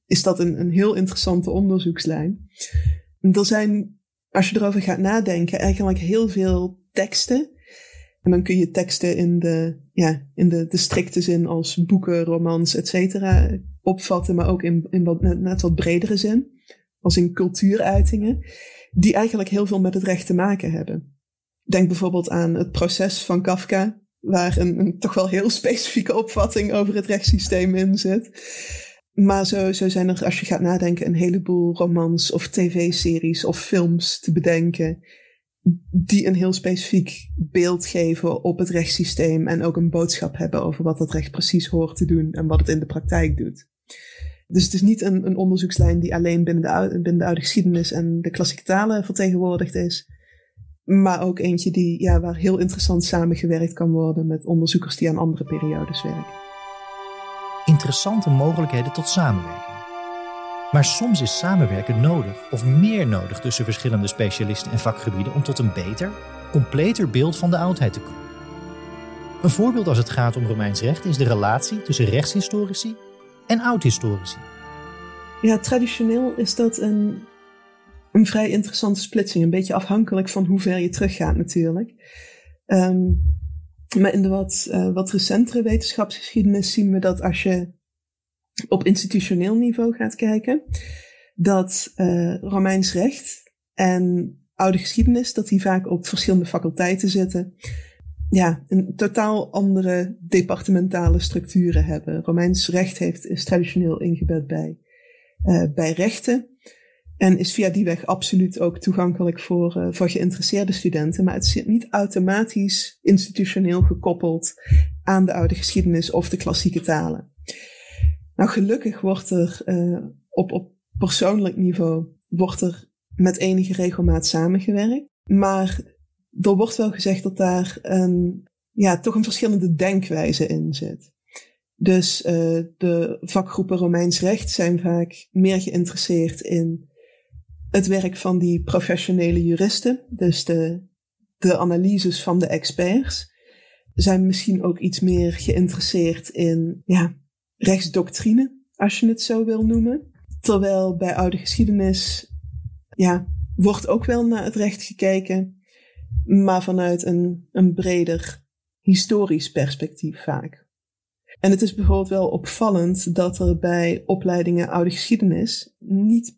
is dat een, een heel interessante onderzoekslijn. Er zijn, als je erover gaat nadenken, eigenlijk heel veel teksten. En dan kun je teksten in de, ja, in de, de strikte zin als boeken, romans, et cetera opvatten, maar ook in, in wat, net wat bredere zin, als in cultuuruitingen, die eigenlijk heel veel met het recht te maken hebben. Denk bijvoorbeeld aan het proces van Kafka, waar een, een toch wel heel specifieke opvatting over het rechtssysteem in zit. Maar zo, zo zijn er, als je gaat nadenken, een heleboel romans of tv-series of films te bedenken, die een heel specifiek beeld geven op het rechtssysteem en ook een boodschap hebben over wat dat recht precies hoort te doen en wat het in de praktijk doet. Dus het is niet een, een onderzoekslijn die alleen binnen de, oude, binnen de oude geschiedenis en de klassieke talen vertegenwoordigd is, maar ook eentje die, ja, waar heel interessant samengewerkt kan worden met onderzoekers die aan andere periodes werken. Interessante mogelijkheden tot samenwerking. Maar soms is samenwerken nodig of meer nodig tussen verschillende specialisten en vakgebieden om tot een beter, completer beeld van de oudheid te komen. Een voorbeeld als het gaat om Romeins recht is de relatie tussen rechtshistorici en oudhistorici. Ja, traditioneel is dat een, een vrij interessante splitsing. Een beetje afhankelijk van hoe ver je teruggaat natuurlijk. Um, maar in de wat, uh, wat recentere wetenschapsgeschiedenis zien we dat als je op institutioneel niveau gaat kijken, dat uh, Romeins recht en oude geschiedenis, dat die vaak op verschillende faculteiten zitten, ja, een totaal andere departementale structuren hebben. Romeins recht heeft, is traditioneel ingebed bij, uh, bij rechten en is via die weg absoluut ook toegankelijk voor, uh, voor geïnteresseerde studenten, maar het zit niet automatisch institutioneel gekoppeld aan de oude geschiedenis of de klassieke talen. Nou, gelukkig wordt er uh, op, op persoonlijk niveau wordt er met enige regelmaat samengewerkt. Maar er wordt wel gezegd dat daar een, ja, toch een verschillende denkwijze in zit. Dus uh, de vakgroepen Romeins recht zijn vaak meer geïnteresseerd in het werk van die professionele juristen. Dus de, de analyses van de experts. Zijn misschien ook iets meer geïnteresseerd in, ja, rechtsdoctrine, als je het zo wil noemen. Terwijl bij oude geschiedenis, ja, wordt ook wel naar het recht gekeken, maar vanuit een, een breder historisch perspectief vaak. En het is bijvoorbeeld wel opvallend dat er bij opleidingen oude geschiedenis niet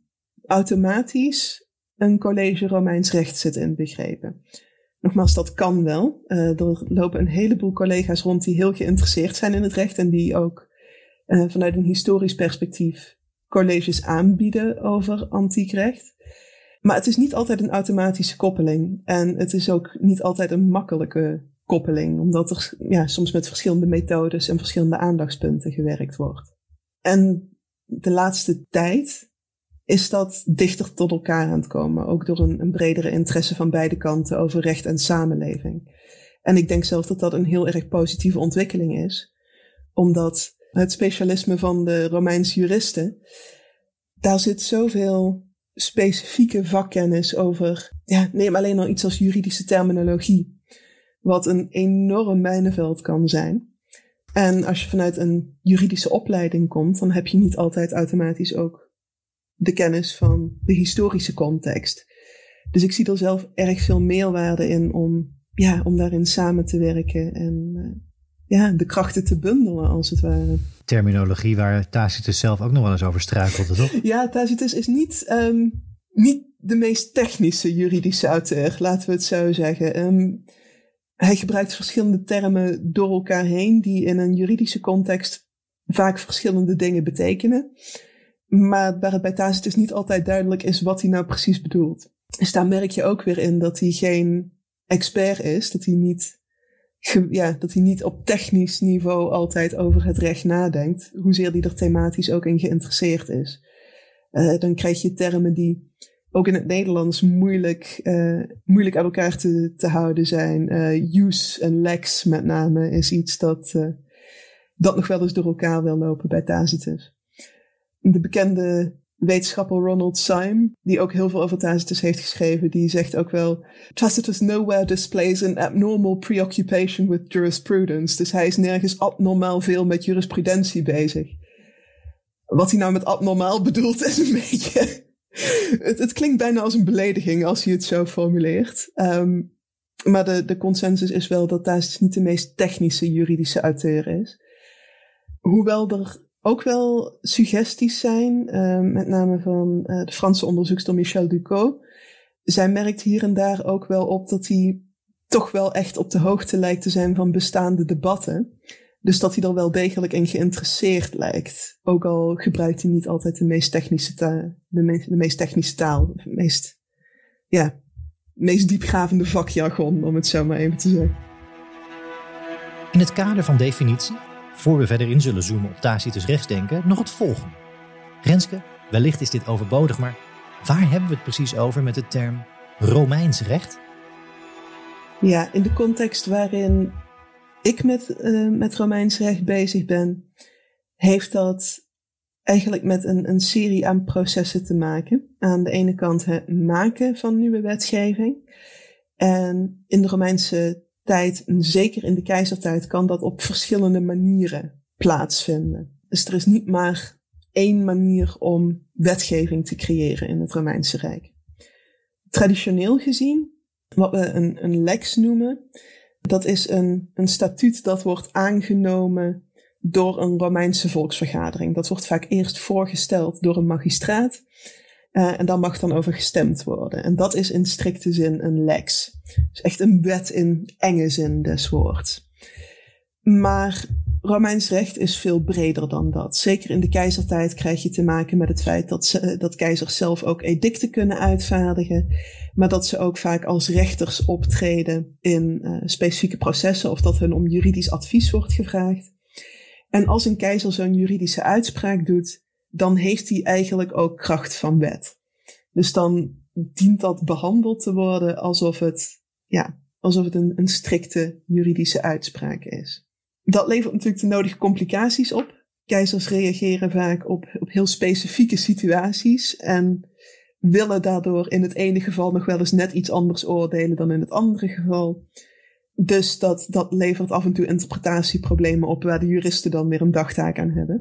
automatisch een college Romeins recht zit inbegrepen. Nogmaals, dat kan wel. Uh, er lopen een heleboel collega's rond die heel geïnteresseerd zijn in het recht en die ook Uh, vanuit een historisch perspectief colleges aanbieden over antiek recht. Maar het is niet altijd een automatische koppeling. En het is ook niet altijd een makkelijke koppeling. Omdat er, ja, soms met verschillende methodes en verschillende aandachtspunten gewerkt wordt. En de laatste tijd is dat dichter tot elkaar aan het komen. Ook door een, een bredere interesse van beide kanten over recht en samenleving. En ik denk zelf dat dat een heel erg positieve ontwikkeling is. Omdat het specialisme van de Romeinse juristen, daar zit zoveel specifieke vakkennis over. Ja, neem alleen al iets als juridische terminologie, wat een enorm mijnenveld kan zijn. En als je vanuit een juridische opleiding komt, dan heb je niet altijd automatisch ook de kennis van de historische context. Dus ik zie er zelf erg veel meerwaarde in om, ja, om daarin samen te werken en uh, ja, de krachten te bundelen, als het ware. Terminologie waar Tacitus zelf ook nog wel eens over struikelde, toch? Ja, Tacitus is niet, um, niet de meest technische juridische auteur, laten we het zo zeggen. Um, hij gebruikt verschillende termen door elkaar heen die in een juridische context vaak verschillende dingen betekenen. Maar waar het bij Tacitus niet altijd duidelijk is wat hij nou precies bedoelt. Dus daar merk je ook weer in dat hij geen expert is, dat hij niet... Ja, dat hij niet op technisch niveau altijd over het recht nadenkt, hoezeer hij er thematisch ook in geïnteresseerd is. Uh, dan krijg je termen die ook in het Nederlands moeilijk, uh, moeilijk uit elkaar te, te houden zijn. Uh, use en lex met name is iets dat, uh, dat nog wel eens door elkaar wil lopen bij Tacitus. De bekende wetenschapper Ronald Syme, die ook heel veel over Tacitus heeft geschreven, die zegt ook wel: Tacitus nowhere displays an abnormal preoccupation with jurisprudence. Dus hij is nergens abnormaal veel met jurisprudentie bezig. wat hij nou met abnormaal bedoelt is een beetje... het, het klinkt bijna als een belediging als hij het zo formuleert. Um, maar de, de consensus is wel dat Tacitus niet de meest technische juridische auteur is. Hoewel er ook wel suggesties zijn, uh, met name van uh, de Franse onderzoekster Michel Ducot. Zij merkt hier en daar ook wel op dat hij toch wel echt op de hoogte lijkt te zijn van bestaande debatten. Dus dat hij er wel degelijk in geïnteresseerd lijkt. Ook al gebruikt hij niet altijd de meest technische taal. De, me- de meest technische taal. De meest, ja, meest diepgravende vakjargon, om het zo maar even te zeggen. In het kader van definitie, voor we verder in zullen zoomen op Tacitus rechtsdenken, nog het volgende. Renske, wellicht is dit overbodig, maar waar hebben we het precies over met de term Romeins recht? Ja, in de context waarin ik met, uh, met Romeins recht bezig ben, heeft dat eigenlijk met een, een serie aan processen te maken. Aan de ene kant het maken van nieuwe wetgeving. En in de Romeinse tijd, en zeker in de keizertijd, kan dat op verschillende manieren plaatsvinden. Dus er is niet maar één manier om wetgeving te creëren in het Romeinse Rijk. Traditioneel gezien, wat we een, een lex noemen, dat is een, een statuut dat wordt aangenomen door een Romeinse volksvergadering. Dat wordt vaak eerst voorgesteld door een magistraat. Uh, en daar mag dan over gestemd worden. En dat is in strikte zin een lex. Dus echt een wet in enge zin des woords. Maar Romeins recht is veel breder dan dat. Zeker in de keizertijd krijg je te maken met het feit dat, ze, dat keizers zelf ook edicten kunnen uitvaardigen. Maar dat ze ook vaak als rechters optreden in uh, specifieke processen. Of dat hun om juridisch advies wordt gevraagd. En als een keizer zo'n juridische uitspraak doet, dan heeft hij eigenlijk ook kracht van wet. Dus dan dient dat behandeld te worden alsof het, ja, alsof het een, een strikte juridische uitspraak is. Dat levert natuurlijk de nodige complicaties op. Keizers reageren vaak op, op heel specifieke situaties en willen daardoor in het ene geval nog wel eens net iets anders oordelen dan in het andere geval. Dus dat, dat levert af en toe interpretatieproblemen op waar de juristen dan weer een dagtaak aan hebben.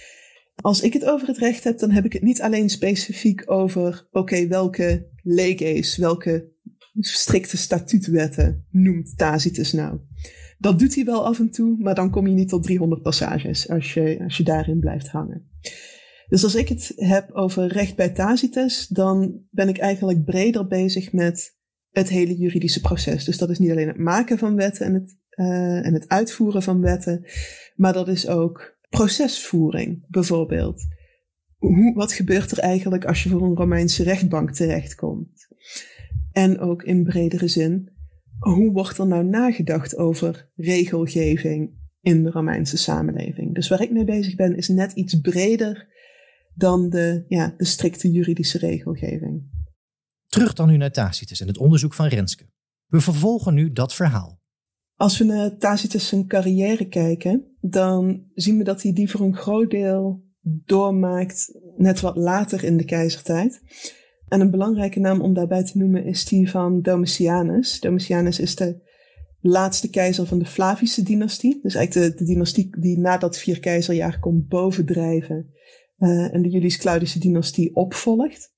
Als ik het over het recht heb, dan heb ik het niet alleen specifiek over, oké, okay, welke leges, welke strikte statuutwetten noemt Tacitus nou? Dat doet hij wel af en toe, maar dan kom je niet tot driehonderd passages als je, als je daarin blijft hangen. Dus als ik het heb over recht bij Tacitus, dan ben ik eigenlijk breder bezig met het hele juridische proces. Dus dat is niet alleen het maken van wetten en het, uh, en het uitvoeren van wetten, maar dat is ook procesvoering, bijvoorbeeld. Hoe, wat gebeurt er eigenlijk als je voor een Romeinse rechtbank terechtkomt? En ook in bredere zin, hoe wordt er nou nagedacht over regelgeving in de Romeinse samenleving? Dus waar ik mee bezig ben is net iets breder dan de, ja, de strikte juridische regelgeving. Terug dan nu naar Tacitus en het onderzoek van Renske. We vervolgen nu dat verhaal. Als we naar Tacitus zijn carrière kijken, dan zien we dat hij die voor een groot deel doormaakt net wat later in de keizertijd. En een belangrijke naam om daarbij te noemen is die van Domitianus. Domitianus is de laatste keizer van de Flavische dynastie. Dus eigenlijk de, de dynastie die na dat vier keizerjaar komt bovendrijven uh, en de Julius-Claudische dynastie opvolgt.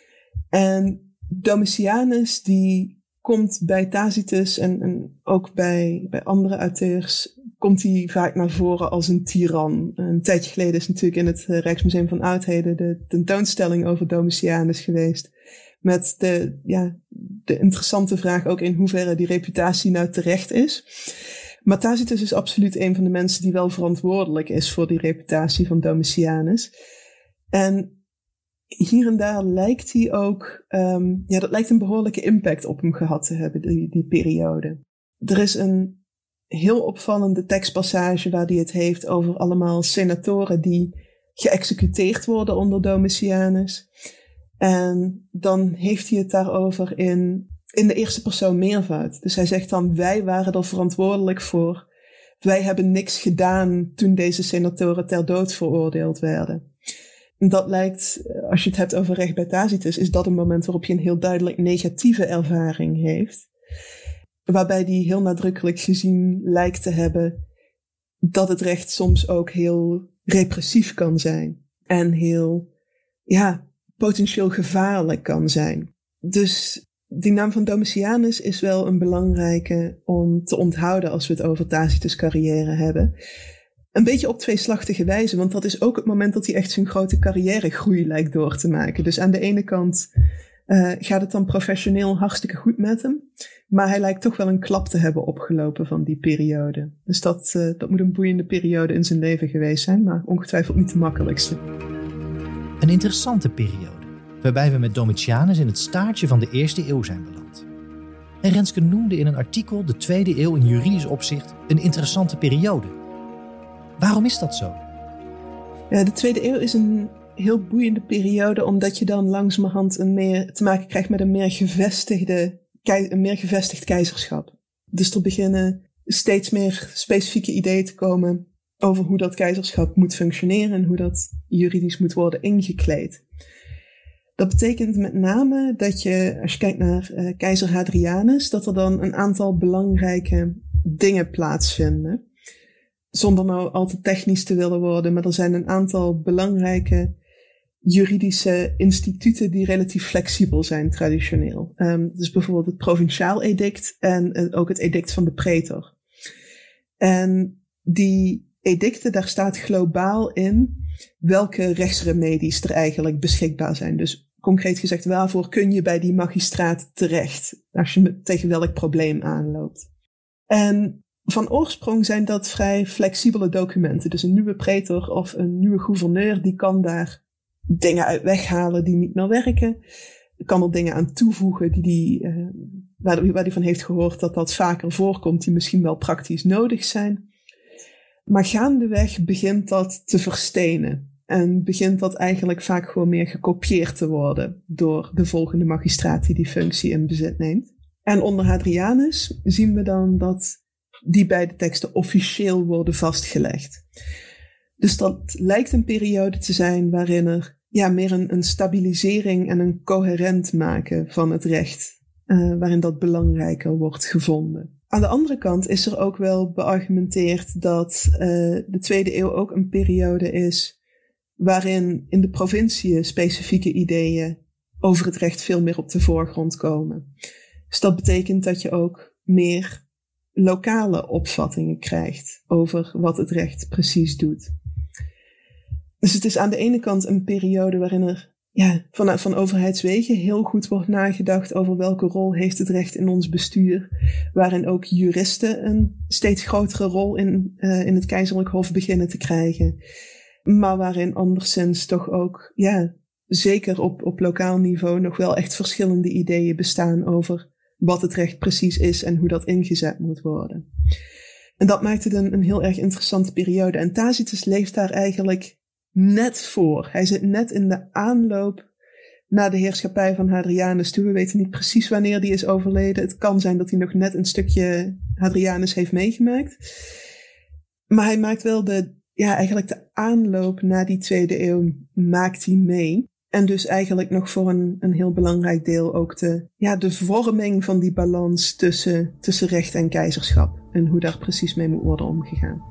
En Domitianus die komt bij Tacitus en, en ook bij, bij andere auteurs, komt hij vaak naar voren als een tiran. Een tijdje geleden is natuurlijk in het Rijksmuseum van Oudheden de tentoonstelling over Domitianus geweest. Met de, ja, de interessante vraag ook in hoeverre die reputatie nou terecht is. Maar Tacitus is absoluut een van de mensen die wel verantwoordelijk is voor die reputatie van Domitianus. En hier en daar lijkt hij ook, um, ja, dat lijkt een behoorlijke impact op hem gehad te hebben, die, die periode. Er is een heel opvallende tekstpassage waar hij het heeft over allemaal senatoren die geëxecuteerd worden onder Domitianus. En dan heeft hij het daarover in, in de eerste persoon meervoud. Dus hij zegt dan, wij waren er verantwoordelijk voor. Wij hebben niks gedaan toen deze senatoren ter dood veroordeeld werden. Dat lijkt, als je het hebt over recht bij Tacitus, is dat een moment waarop je een heel duidelijk negatieve ervaring heeft. Waarbij die heel nadrukkelijk gezien lijkt te hebben dat het recht soms ook heel repressief kan zijn. en heel, ja, potentieel gevaarlijk kan zijn. Dus die naam van Domitianus is wel een belangrijke om te onthouden als we het over Tacitus' carrière hebben. Een beetje op tweeslachtige wijze, want dat is ook het moment dat hij echt zijn grote carrièregroei lijkt door te maken. Dus aan de ene kant uh, gaat het dan professioneel hartstikke goed met hem, maar hij lijkt toch wel een klap te hebben opgelopen van die periode. Dus dat, uh, dat moet een boeiende periode in zijn leven geweest zijn, maar ongetwijfeld niet de makkelijkste. Een interessante periode, waarbij we met Domitianus in het staartje van de eerste eeuw zijn beland. En Renske noemde in een artikel de tweede eeuw in juridisch opzicht een interessante periode. Waarom is dat zo? Ja, de tweede eeuw is een heel boeiende periode, omdat je dan langzamerhand een meer, te maken krijgt met een meer, gevestigde, een meer gevestigd keizerschap. Dus er beginnen steeds meer specifieke ideeën te komen over hoe dat keizerschap moet functioneren en hoe dat juridisch moet worden ingekleed. Dat betekent met name dat je, als je kijkt naar uh, keizer Hadrianus, dat er dan een aantal belangrijke dingen plaatsvinden. Zonder nou al te technisch te willen worden, maar er zijn een aantal belangrijke juridische instituten die relatief flexibel zijn traditioneel. Um, dus bijvoorbeeld het provinciaal edict en uh, ook het edict van de pretor. En die edicten, daar staat globaal in welke rechtsremedies er eigenlijk beschikbaar zijn. Dus concreet gezegd, waarvoor kun je bij die magistraat terecht als je tegen welk probleem aanloopt. En van oorsprong zijn dat vrij flexibele documenten. Dus een nieuwe pretor of een nieuwe gouverneur, die kan daar dingen uit weghalen die niet meer werken. Kan er dingen aan toevoegen die die, uh, waar, waar die van heeft gehoord dat dat vaker voorkomt, die misschien wel praktisch nodig zijn. Maar gaandeweg begint dat te verstenen. En begint dat eigenlijk vaak gewoon meer gekopieerd te worden door de volgende magistraat die die functie in bezit neemt. En onder Hadrianus zien we dan dat die beide teksten officieel worden vastgelegd. Dus dat lijkt een periode te zijn waarin er ja, meer een, een stabilisering en een coherent maken van het recht, uh, waarin dat belangrijker wordt gevonden. Aan de andere kant is er ook wel beargumenteerd dat uh, de tweede eeuw ook een periode is waarin in de provinciën specifieke ideeën over het recht veel meer op de voorgrond komen. Dus dat betekent dat je ook meer lokale opvattingen krijgt over wat het recht precies doet. Dus het is aan de ene kant een periode waarin er ja, vanuit van overheidswegen heel goed wordt nagedacht over welke rol heeft het recht in ons bestuur, waarin ook juristen een steeds grotere rol in, uh, in het keizerlijk hof beginnen te krijgen, maar waarin anderszins toch ook, ja, zeker op, op lokaal niveau nog wel echt verschillende ideeën bestaan over wat het recht precies is en hoe dat ingezet moet worden. En dat maakt het een, een heel erg interessante periode. En Tacitus leeft daar eigenlijk net voor. Hij zit net in de aanloop naar de heerschappij van Hadrianus toe. We weten niet precies wanneer die is overleden. Het kan zijn dat hij nog net een stukje Hadrianus heeft meegemaakt. Maar hij maakt wel de, ja, eigenlijk de aanloop naar die tweede eeuw maakt hij mee. En dus eigenlijk nog voor een, een heel belangrijk deel ook de, ja, de vorming van die balans tussen, tussen recht en keizerschap. En hoe daar precies mee moet worden omgegaan.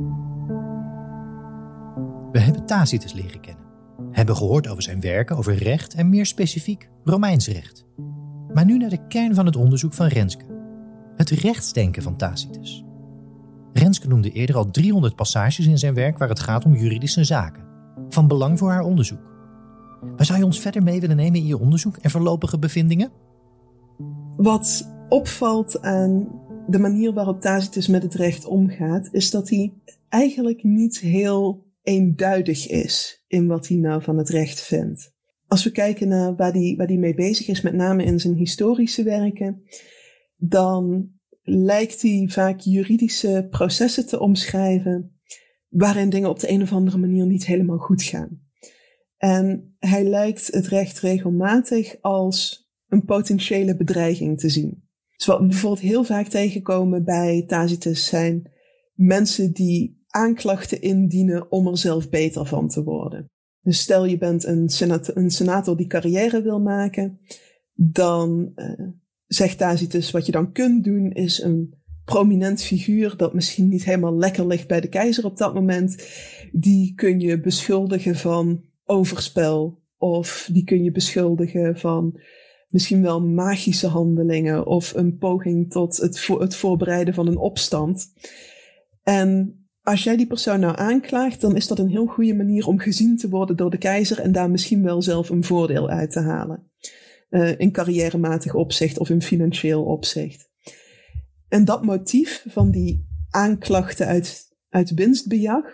We hebben Tacitus leren kennen. Hebben gehoord over zijn werken over recht en meer specifiek Romeins recht. Maar nu naar de kern van het onderzoek van Renske. Het rechtsdenken van Tacitus. Renske noemde eerder al driehonderd passages in zijn werk waar het gaat om juridische zaken. Van belang voor haar onderzoek. Maar zou je ons verder mee willen nemen in je onderzoek en voorlopige bevindingen? Wat opvalt aan de manier waarop Tacitus met het recht omgaat, is dat hij eigenlijk niet heel eenduidig is in wat hij nou van het recht vindt. Als we kijken naar waar hij, waar hij mee bezig is, met name in zijn historische werken, dan lijkt hij vaak juridische processen te omschrijven waarin dingen op de een of andere manier niet helemaal goed gaan. En hij lijkt het recht regelmatig als een potentiële bedreiging te zien. Dus wat we bijvoorbeeld heel vaak tegenkomen bij Tacitus zijn mensen die aanklachten indienen om er zelf beter van te worden. Dus stel je bent een, senat- een senator die carrière wil maken, dan uh, zegt Tacitus wat je dan kunt doen is een prominent figuur dat misschien niet helemaal lekker ligt bij de keizer op dat moment, die kun je beschuldigen van overspel. Of die kun je beschuldigen van misschien wel magische handelingen of een poging tot het, vo- het voorbereiden van een opstand. En als jij die persoon nou aanklaagt, dan is dat een heel goede manier om gezien te worden door de keizer en daar misschien wel zelf een voordeel uit te halen. Uh, in carrièrematig opzicht of in financieel opzicht. En dat motief van die aanklachten uit, uit winstbejag,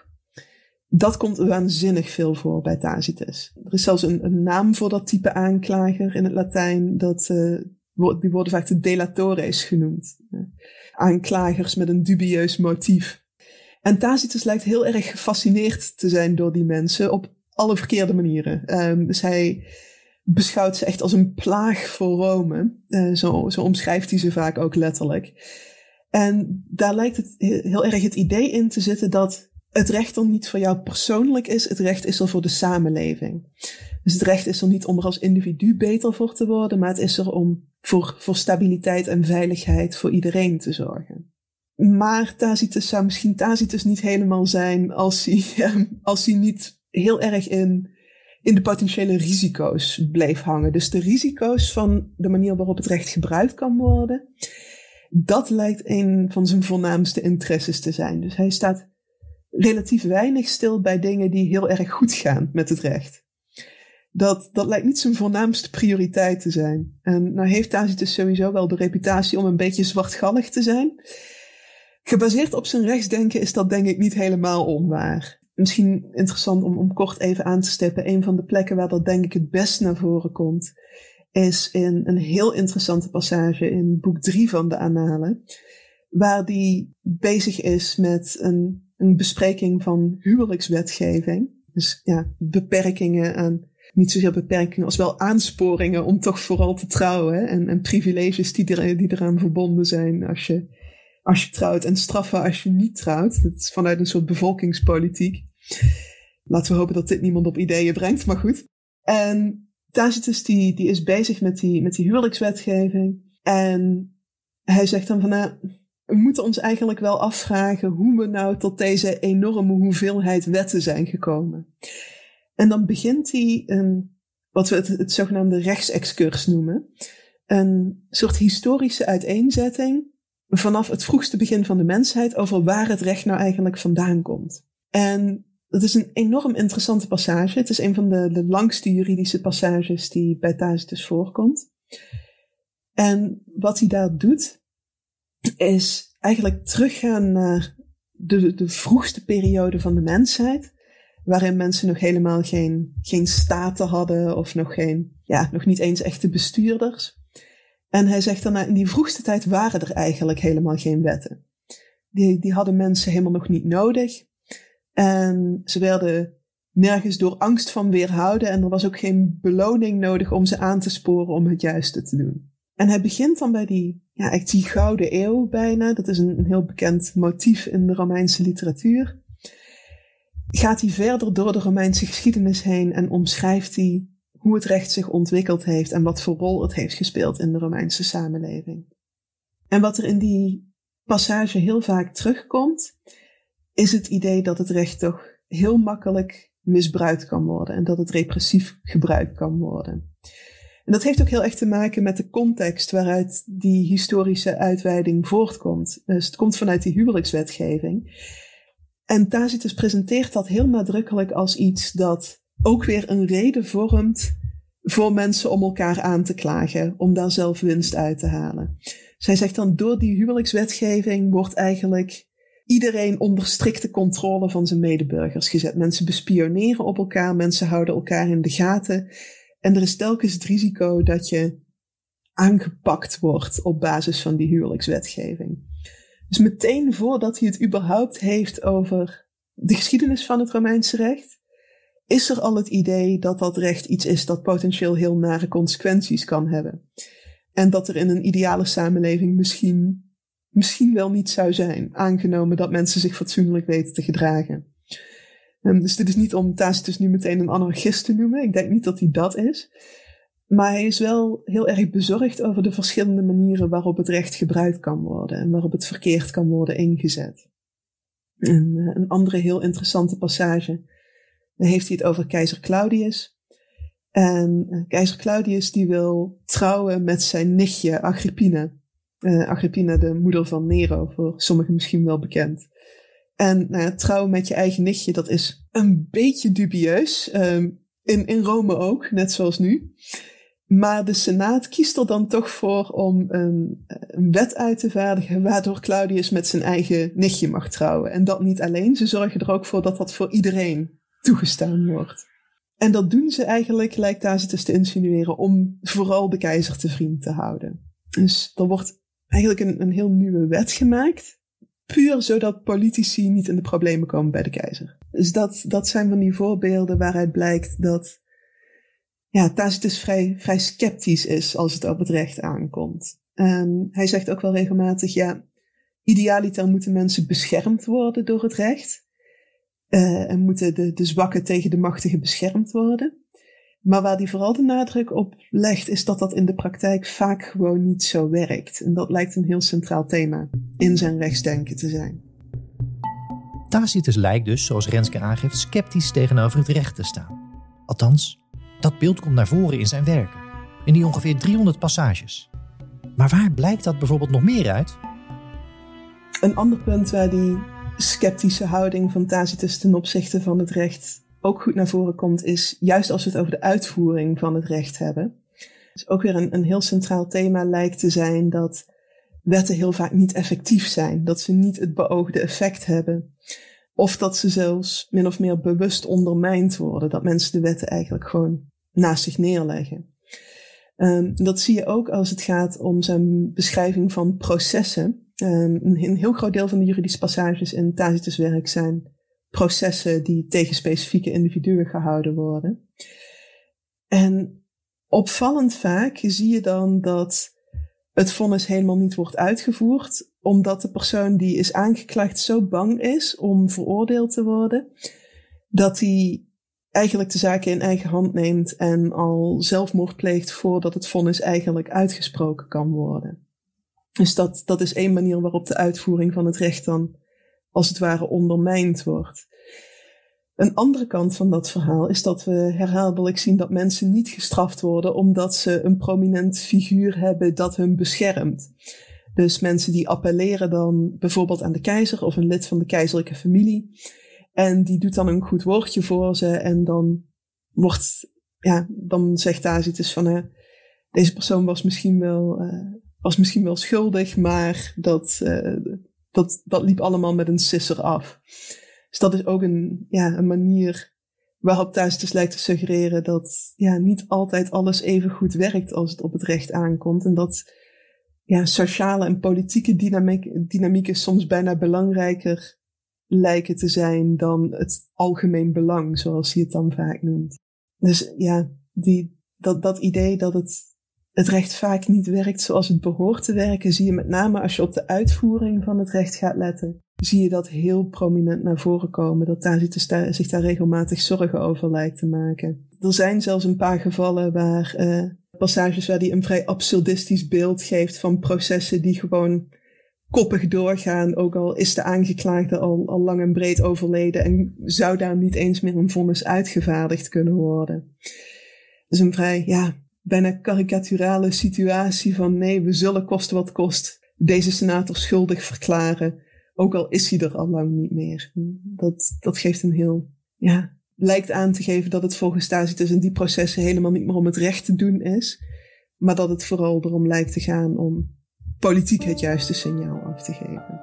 dat komt waanzinnig veel voor bij Tacitus. Er is zelfs een, een naam voor dat type aanklager in het Latijn. Dat, uh, die worden vaak de delatores genoemd. Uh, aanklagers met een dubieus motief. En Tacitus lijkt heel erg gefascineerd te zijn door die mensen op alle verkeerde manieren. Um, dus hij beschouwt ze echt als een plaag voor Rome. Uh, zo, zo omschrijft hij ze vaak ook letterlijk. En daar lijkt het heel erg het idee in te zitten dat het recht dan niet voor jou persoonlijk is, het recht is er voor de samenleving. Dus het recht is er niet om er als individu beter voor te worden, maar het is er om voor, voor stabiliteit en veiligheid voor iedereen te zorgen. Maar Tacitus zou misschien Tacitus niet helemaal zijn als hij, als hij niet heel erg in, in de potentiële risico's bleef hangen. Dus de risico's van de manier waarop het recht gebruikt kan worden, dat lijkt een van zijn voornaamste interesses te zijn. Dus hij staat relatief weinig stil bij dingen die heel erg goed gaan met het recht. Dat, dat lijkt niet zijn voornaamste prioriteit te zijn. En nou heeft Tacitus sowieso wel de reputatie om een beetje zwartgallig te zijn. Gebaseerd op zijn rechtsdenken is dat denk ik niet helemaal onwaar. Misschien interessant om, om kort even aan te stippen. Een van de plekken waar dat denk ik het best naar voren komt, is in een heel interessante passage in boek drie van de Annalen, waar die bezig is met een Een bespreking van huwelijkswetgeving. Dus ja, beperkingen aan, niet zozeer beperkingen als wel aansporingen om toch vooral te trouwen. En, en privileges die, er, die eraan verbonden zijn als je, als je trouwt. En straffen als je niet trouwt. Dat is vanuit een soort bevolkingspolitiek. Laten we hopen dat dit niemand op ideeën brengt, maar goed. En Tacitus die, die is bezig met die, met die huwelijkswetgeving. En hij zegt dan van, nou, we moeten ons eigenlijk wel afvragen hoe we nou tot deze enorme hoeveelheid wetten zijn gekomen. En dan begint hij een, wat we het, het zogenaamde rechtsexcurs noemen. Een soort historische uiteenzetting vanaf het vroegste begin van de mensheid over waar het recht nou eigenlijk vandaan komt. En dat is een enorm interessante passage. Het is een van de, de langste juridische passages die bij Tacitus voorkomt. En wat hij daar doet, is eigenlijk teruggaan naar de, de vroegste periode van de mensheid, waarin mensen nog helemaal geen, geen staten hadden of nog, geen, ja, nog niet eens echte bestuurders. En hij zegt daarna, in die vroegste tijd waren er eigenlijk helemaal geen wetten. Die, die hadden mensen helemaal nog niet nodig. En ze werden nergens door angst van weerhouden en er was ook geen beloning nodig om ze aan te sporen om het juiste te doen. En hij begint dan bij die, ja, echt die gouden eeuw bijna. Dat is een, een heel bekend motief in de Romeinse literatuur. Gaat hij verder door de Romeinse geschiedenis heen en omschrijft hij hoe het recht zich ontwikkeld heeft en wat voor rol het heeft gespeeld in de Romeinse samenleving. En wat er in die passage heel vaak terugkomt, is het idee dat het recht toch heel makkelijk misbruikt kan worden en dat het repressief gebruikt kan worden. En dat heeft ook heel erg te maken met de context waaruit die historische uitweiding voortkomt. Dus het komt vanuit die huwelijkswetgeving. En Tacitus presenteert dat heel nadrukkelijk als iets dat ook weer een reden vormt voor mensen om elkaar aan te klagen, om daar zelf winst uit te halen. Zij zegt dan, door die huwelijkswetgeving wordt eigenlijk iedereen onder strikte controle van zijn medeburgers gezet. Mensen bespioneren op elkaar, mensen houden elkaar in de gaten. En er is telkens het risico dat je aangepakt wordt op basis van die huwelijkswetgeving. Dus meteen voordat hij het überhaupt heeft over de geschiedenis van het Romeinse recht, is er al het idee dat dat recht iets is dat potentieel heel nare consequenties kan hebben. En dat er in een ideale samenleving misschien, misschien wel niet zou zijn, aangenomen dat mensen zich fatsoenlijk weten te gedragen. Um, dus dit is niet om Tacitus nu meteen een anarchist te noemen. Ik denk niet dat hij dat is. Maar hij is wel heel erg bezorgd over de verschillende manieren waarop het recht gebruikt kan worden en waarop het verkeerd kan worden ingezet. En, uh, een andere heel interessante passage Dan heeft hij het over keizer Claudius. En uh, keizer Claudius die wil trouwen met zijn nichtje Agrippina. Uh, Agrippina, de moeder van Nero, voor sommigen misschien wel bekend. En nou ja, trouwen met je eigen nichtje, dat is een beetje dubieus. Um, in, in Rome ook, net zoals nu. Maar de Senaat kiest er dan toch voor om een, een wet uit te vaardigen waardoor Claudius met zijn eigen nichtje mag trouwen. En dat niet alleen, ze zorgen er ook voor dat dat voor iedereen toegestaan wordt. En dat doen ze eigenlijk, lijkt Tacitus te insinueren, om vooral de keizer te vriend te houden. Dus er wordt eigenlijk een, een heel nieuwe wet gemaakt, puur zodat politici niet in de problemen komen bij de keizer. Dus dat, dat zijn van die voorbeelden waaruit blijkt dat ja, Tacitus vrij, vrij sceptisch is als het op het recht aankomt. En hij zegt ook wel regelmatig, ja, idealiter moeten mensen beschermd worden door het recht. Uh, en moeten de, de zwakken tegen de machtigen beschermd worden. Maar waar hij vooral de nadruk op legt, is dat dat in de praktijk vaak gewoon niet zo werkt. En dat lijkt een heel centraal thema in zijn rechtsdenken te zijn. Tacitus lijkt dus, zoals Renske aangeeft, sceptisch tegenover het recht te staan. Althans, dat beeld komt naar voren in zijn werken, in die ongeveer driehonderd passages. Maar waar blijkt dat bijvoorbeeld nog meer uit? Een ander punt waar die sceptische houding van Tacitus ten opzichte van het recht ook goed naar voren komt, is juist als we het over de uitvoering van het recht hebben. Dus ook weer een, een heel centraal thema lijkt te zijn dat wetten heel vaak niet effectief zijn. Dat ze niet het beoogde effect hebben. Of dat ze zelfs min of meer bewust ondermijnd worden. Dat mensen de wetten eigenlijk gewoon naast zich neerleggen. Um, dat zie je ook als het gaat om zijn beschrijving van processen. Um, een, een heel groot deel van de juridische passages in Tacitus' werk zijn processen die tegen specifieke individuen gehouden worden. En opvallend vaak zie je dan dat het vonnis helemaal niet wordt uitgevoerd, omdat de persoon die is aangeklaagd zo bang is om veroordeeld te worden, dat hij eigenlijk de zaken in eigen hand neemt en al zelfmoord pleegt voordat het vonnis eigenlijk uitgesproken kan worden. Dus dat, dat is één manier waarop de uitvoering van het recht dan als het ware ondermijnd wordt. Een andere kant van dat verhaal is dat we herhaaldelijk zien dat mensen niet gestraft worden omdat ze een prominent figuur hebben dat hun beschermt. Dus mensen die appelleren dan bijvoorbeeld aan de keizer of een lid van de keizerlijke familie. En die doet dan een goed woordje voor ze en dan wordt, ja, dan zegt Tacitus van, uh, deze persoon was misschien wel, uh, was misschien wel schuldig, maar dat, uh, dat, dat liep allemaal met een sisser af. Dus dat is ook een, ja, een manier waarop Tacitus lijkt te suggereren dat ja, niet altijd alles even goed werkt als het op het recht aankomt. En dat ja, sociale en politieke dynamiek, dynamieken soms bijna belangrijker lijken te zijn dan het algemeen belang, zoals hij het dan vaak noemt. Dus ja, die, dat, dat idee dat het, het recht vaak niet werkt zoals het behoort te werken, zie je met name als je op de uitvoering van het recht gaat letten. Zie je dat heel prominent naar voren komen, dat Tacitus daar, zich daar regelmatig zorgen over lijkt te maken. Er zijn zelfs een paar gevallen waar uh, passages waar hij een vrij absurdistisch beeld geeft van processen die gewoon koppig doorgaan, ook al is de aangeklaagde al, al lang en breed overleden en zou daar niet eens meer een vonnis uitgevaardigd kunnen worden. Dus een vrij, ja, bijna karikaturale situatie van nee, we zullen kosten wat kost deze senator schuldig verklaren, ook al is hij er al lang niet meer. Dat, dat geeft een heel, ja, lijkt aan te geven dat het volgens Tacitus in die processen helemaal niet meer om het recht te doen is, maar dat het vooral erom lijkt te gaan om politiek het juiste signaal af te geven.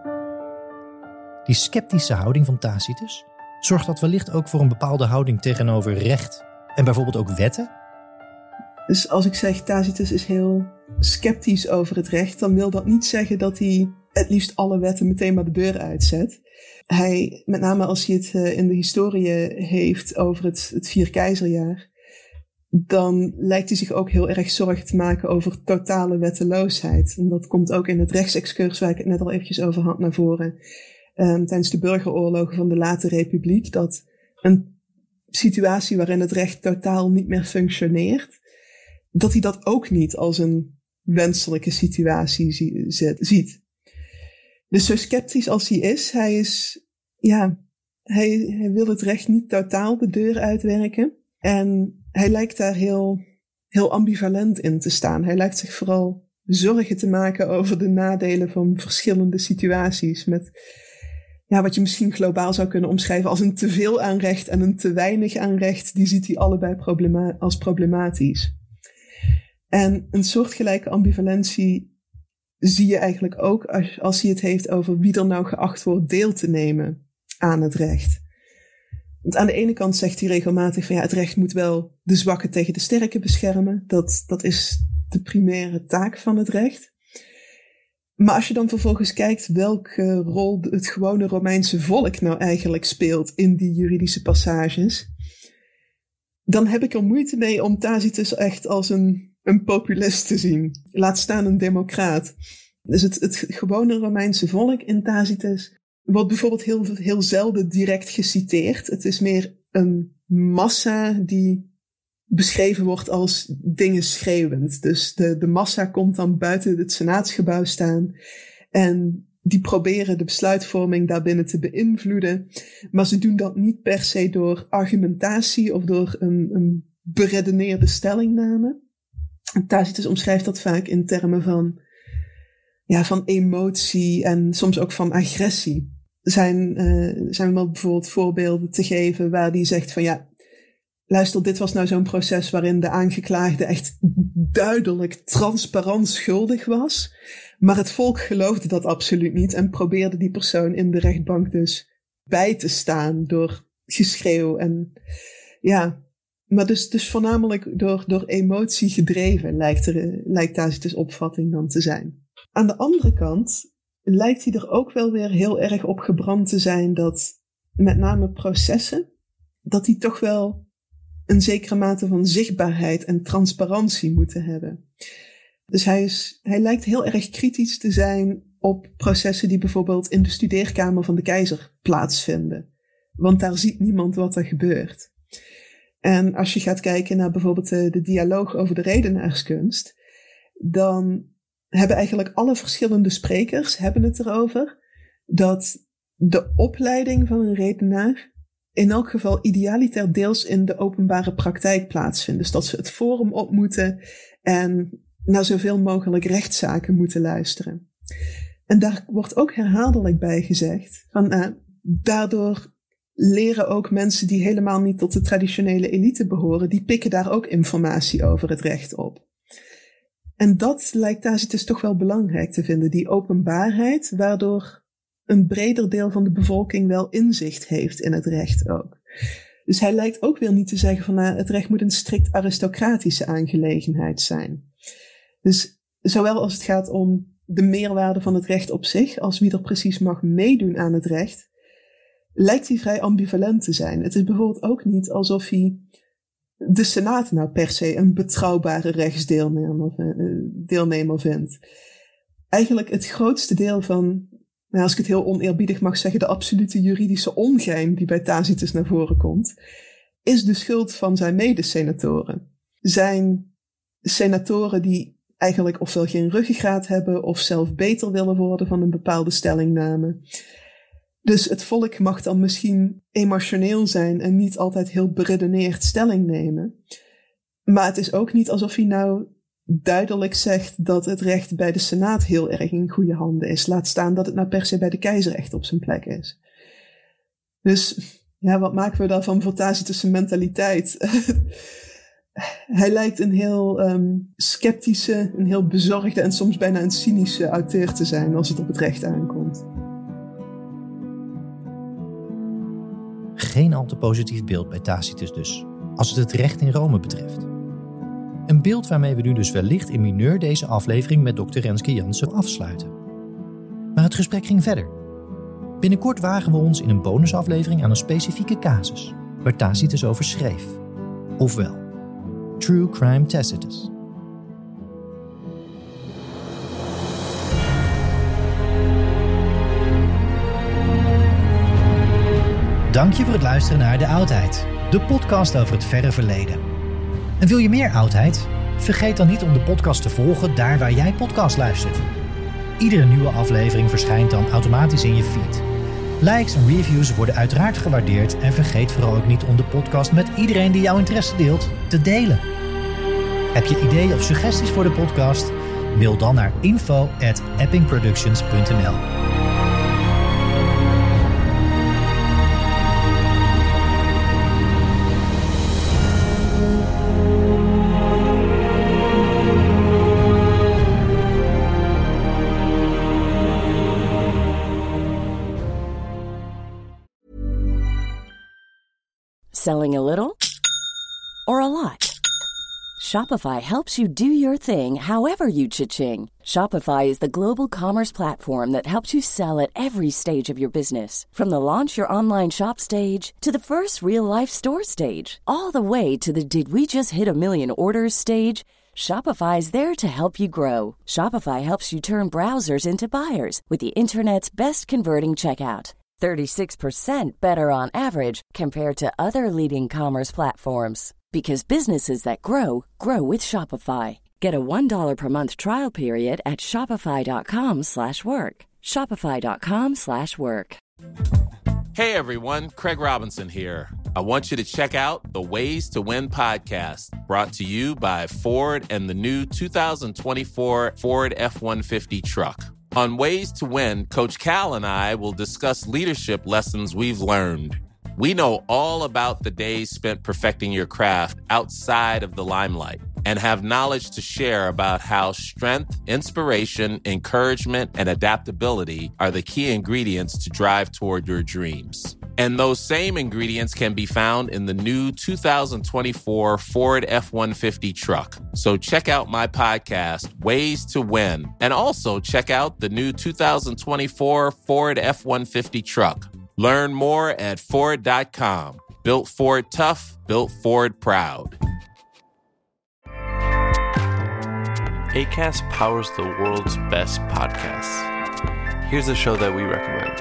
Die sceptische houding van Tacitus zorgt dat wellicht ook voor een bepaalde houding tegenover recht en bijvoorbeeld ook wetten? Dus als ik zeg Tacitus is heel sceptisch over het recht, dan wil dat niet zeggen dat hij het liefst alle wetten meteen maar de deur uitzet. Hij, met name als hij het uh, in de historie heeft over het, het Vierkeizerjaar, dan lijkt hij zich ook heel erg zorgen te maken over totale wetteloosheid. En dat komt ook in het rechtsexcurs waar ik het net al eventjes over had naar voren. Um, tijdens de burgeroorlogen van de late republiek, dat een situatie waarin het recht totaal niet meer functioneert, dat hij dat ook niet als een wenselijke situatie zie, ziet. Dus zo sceptisch als hij is, hij is, ja, hij, hij wil het recht niet totaal de deur uitwerken. En hij lijkt daar heel, heel ambivalent in te staan. Hij lijkt zich vooral zorgen te maken over de nadelen van verschillende situaties. Met ja, wat je misschien globaal zou kunnen omschrijven als een teveel aan recht en een te weinig aan recht. Die ziet hij allebei problema- als problematisch. En een soortgelijke ambivalentie zie je eigenlijk ook als, als hij het heeft over wie er nou geacht wordt deel te nemen aan het recht. Want aan de ene kant zegt hij regelmatig van ja, het recht moet wel de zwakken tegen de sterken beschermen. Dat, dat is de primaire taak van het recht. Maar als je dan vervolgens kijkt welke rol het gewone Romeinse volk nou eigenlijk speelt in die juridische passages, dan heb ik er moeite mee om Tacitus echt als een, een populist te zien. Laat staan een democraat. Dus het, het gewone Romeinse volk in Tacitus wordt bijvoorbeeld heel, heel zelden direct geciteerd. Het is meer een massa die beschreven wordt als dingen schreeuwend. Dus de, de massa komt dan buiten het senaatsgebouw staan en die proberen de besluitvorming daarbinnen te beïnvloeden. Maar ze doen dat niet per se door argumentatie of door een, een beredeneerde stellingname. Tacitus omschrijft dat vaak in termen van, ja, van emotie en soms ook van agressie. Zijn, uh, zijn wel bijvoorbeeld voorbeelden te geven waar hij zegt van ja, luister, dit was nou zo'n proces waarin de aangeklaagde echt duidelijk transparant schuldig was. Maar het volk geloofde dat absoluut niet en probeerde die persoon in de rechtbank dus bij te staan door geschreeuw. En ja, maar dus, dus voornamelijk door, door emotie gedreven lijkt, er, lijkt Tacitus' opvatting dan te zijn. Aan de andere kant lijkt hij er ook wel weer heel erg op gebrand te zijn dat met name processen, dat die toch wel een zekere mate van zichtbaarheid en transparantie moeten hebben. Dus hij, is, hij lijkt heel erg kritisch te zijn op processen die bijvoorbeeld in de studeerkamer van de keizer plaatsvinden. Want daar ziet niemand wat er gebeurt. En als je gaat kijken naar bijvoorbeeld de, de dialoog over de redenaarskunst, dan hebben eigenlijk alle verschillende sprekers hebben het erover dat de opleiding van een redenaar in elk geval idealiter deels in de openbare praktijk plaatsvindt. Dus dat ze het forum op moeten en naar zoveel mogelijk rechtszaken moeten luisteren. En daar wordt ook herhaaldelijk bij gezegd van uh, daardoor leren ook mensen die helemaal niet tot de traditionele elite behoren, die pikken daar ook informatie over het recht op. En dat lijkt Tacitus toch wel belangrijk te vinden, die openbaarheid, waardoor een breder deel van de bevolking wel inzicht heeft in het recht ook. Dus hij lijkt ook weer niet te zeggen van nou, het recht moet een strikt aristocratische aangelegenheid zijn. Dus zowel als het gaat om de meerwaarde van het recht op zich, als wie er precies mag meedoen aan het recht, lijkt hij vrij ambivalent te zijn. Het is bijvoorbeeld ook niet alsof hij de Senaat nou per se een betrouwbare rechtsdeelnemer deelnemer vindt. Eigenlijk het grootste deel van, nou, als ik het heel oneerbiedig mag zeggen, de absolute juridische ongein die bij Tacitus naar voren komt, is de schuld van zijn medesenatoren. Zijn senatoren die eigenlijk ofwel geen ruggengraat hebben of zelf beter willen worden van een bepaalde stellingname. Dus het volk mag dan misschien emotioneel zijn en niet altijd heel beredeneerd stelling nemen. Maar het is ook niet alsof hij nou duidelijk zegt dat het recht bij de Senaat heel erg in goede handen is. Laat staan dat het nou per se bij de keizer echt op zijn plek is. Dus ja, wat maken we daarvan voor Tacitus' mentaliteit? Hij lijkt een heel um, sceptische, een heel bezorgde en soms bijna een cynische auteur te zijn als het op het recht aankomt. Geen al te positief beeld bij Tacitus dus, als het het recht in Rome betreft. Een beeld waarmee we nu dus wellicht in mineur deze aflevering met dokter Renske Jansen afsluiten. Maar het gesprek ging verder. Binnenkort wagen we ons in een bonusaflevering aan een specifieke casus, waar Tacitus over schreef. Ofwel, True Crime Tacitus. Dank je voor het luisteren naar De Oudheid, de podcast over het verre verleden. En wil je meer oudheid? Vergeet dan niet om de podcast te volgen daar waar jij podcast luistert. Iedere nieuwe aflevering verschijnt dan automatisch in je feed. Likes en reviews worden uiteraard gewaardeerd en vergeet vooral ook niet om de podcast met iedereen die jouw interesse deelt te delen. Heb je ideeën of suggesties voor de podcast? Mail dan naar info at eppingproductions dot n l. Selling a little or a lot? Shopify helps you do your thing however you cha-ching. Shopify is the global commerce platform that helps you sell at every stage of your business. From the launch your online shop stage to the first real-life store stage, all the way to the did we just hit a million orders stage. Shopify is there to help you grow. Shopify helps you turn browsers into buyers with the internet's best converting checkout. thirty-six percent better on average compared to other leading commerce platforms. Because businesses that grow, grow with Shopify. Get a one dollar per month trial period at shopify.com slash work. Shopify.com slash work. Hey everyone, Craig Robinson here. I want you to check out the Ways to Win podcast, brought to you by Ford and the new two thousand twenty-four Ford F one fifty truck. On Ways to Win, Coach Cal and I will discuss leadership lessons we've learned. We know all about the days spent perfecting your craft outside of the limelight and have knowledge to share about how strength, inspiration, encouragement, and adaptability are the key ingredients to drive toward your dreams. And those same ingredients can be found in the new two thousand twenty-four Ford F one fifty truck. So check out my podcast, Ways to Win, and also check out the new two thousand twenty-four Ford F one fifty truck. Learn more at Ford dot com. Built Ford tough, built Ford proud. Acast powers the world's best podcasts. Here's a show that we recommend.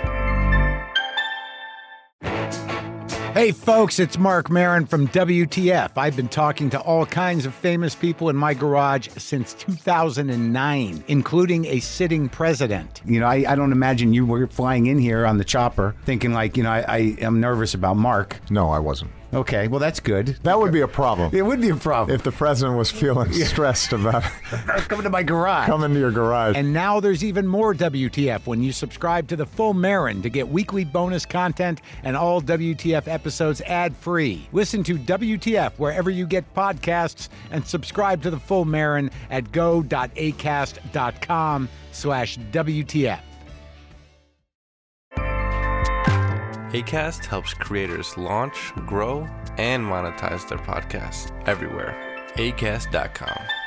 Hey folks, it's Mark Maron from W T F. I've been talking to all kinds of famous people in my garage since two thousand nine, including a sitting president. You know, I, I don't imagine you were flying in here on the chopper thinking like, you know, I, I am nervous about Mark. No, I wasn't. Okay, well, that's good. That would be a problem. It would be a problem. If the president was feeling stressed about coming to my garage. Coming to your garage. And now there's even more W T F when you subscribe to the Full Marin to get weekly bonus content and all W T F episodes ad-free. Listen to W T F wherever you get podcasts and subscribe to the Full Marin at go.acast.com slash WTF. Acast helps creators launch, grow, and monetize their podcasts everywhere. acast dot com.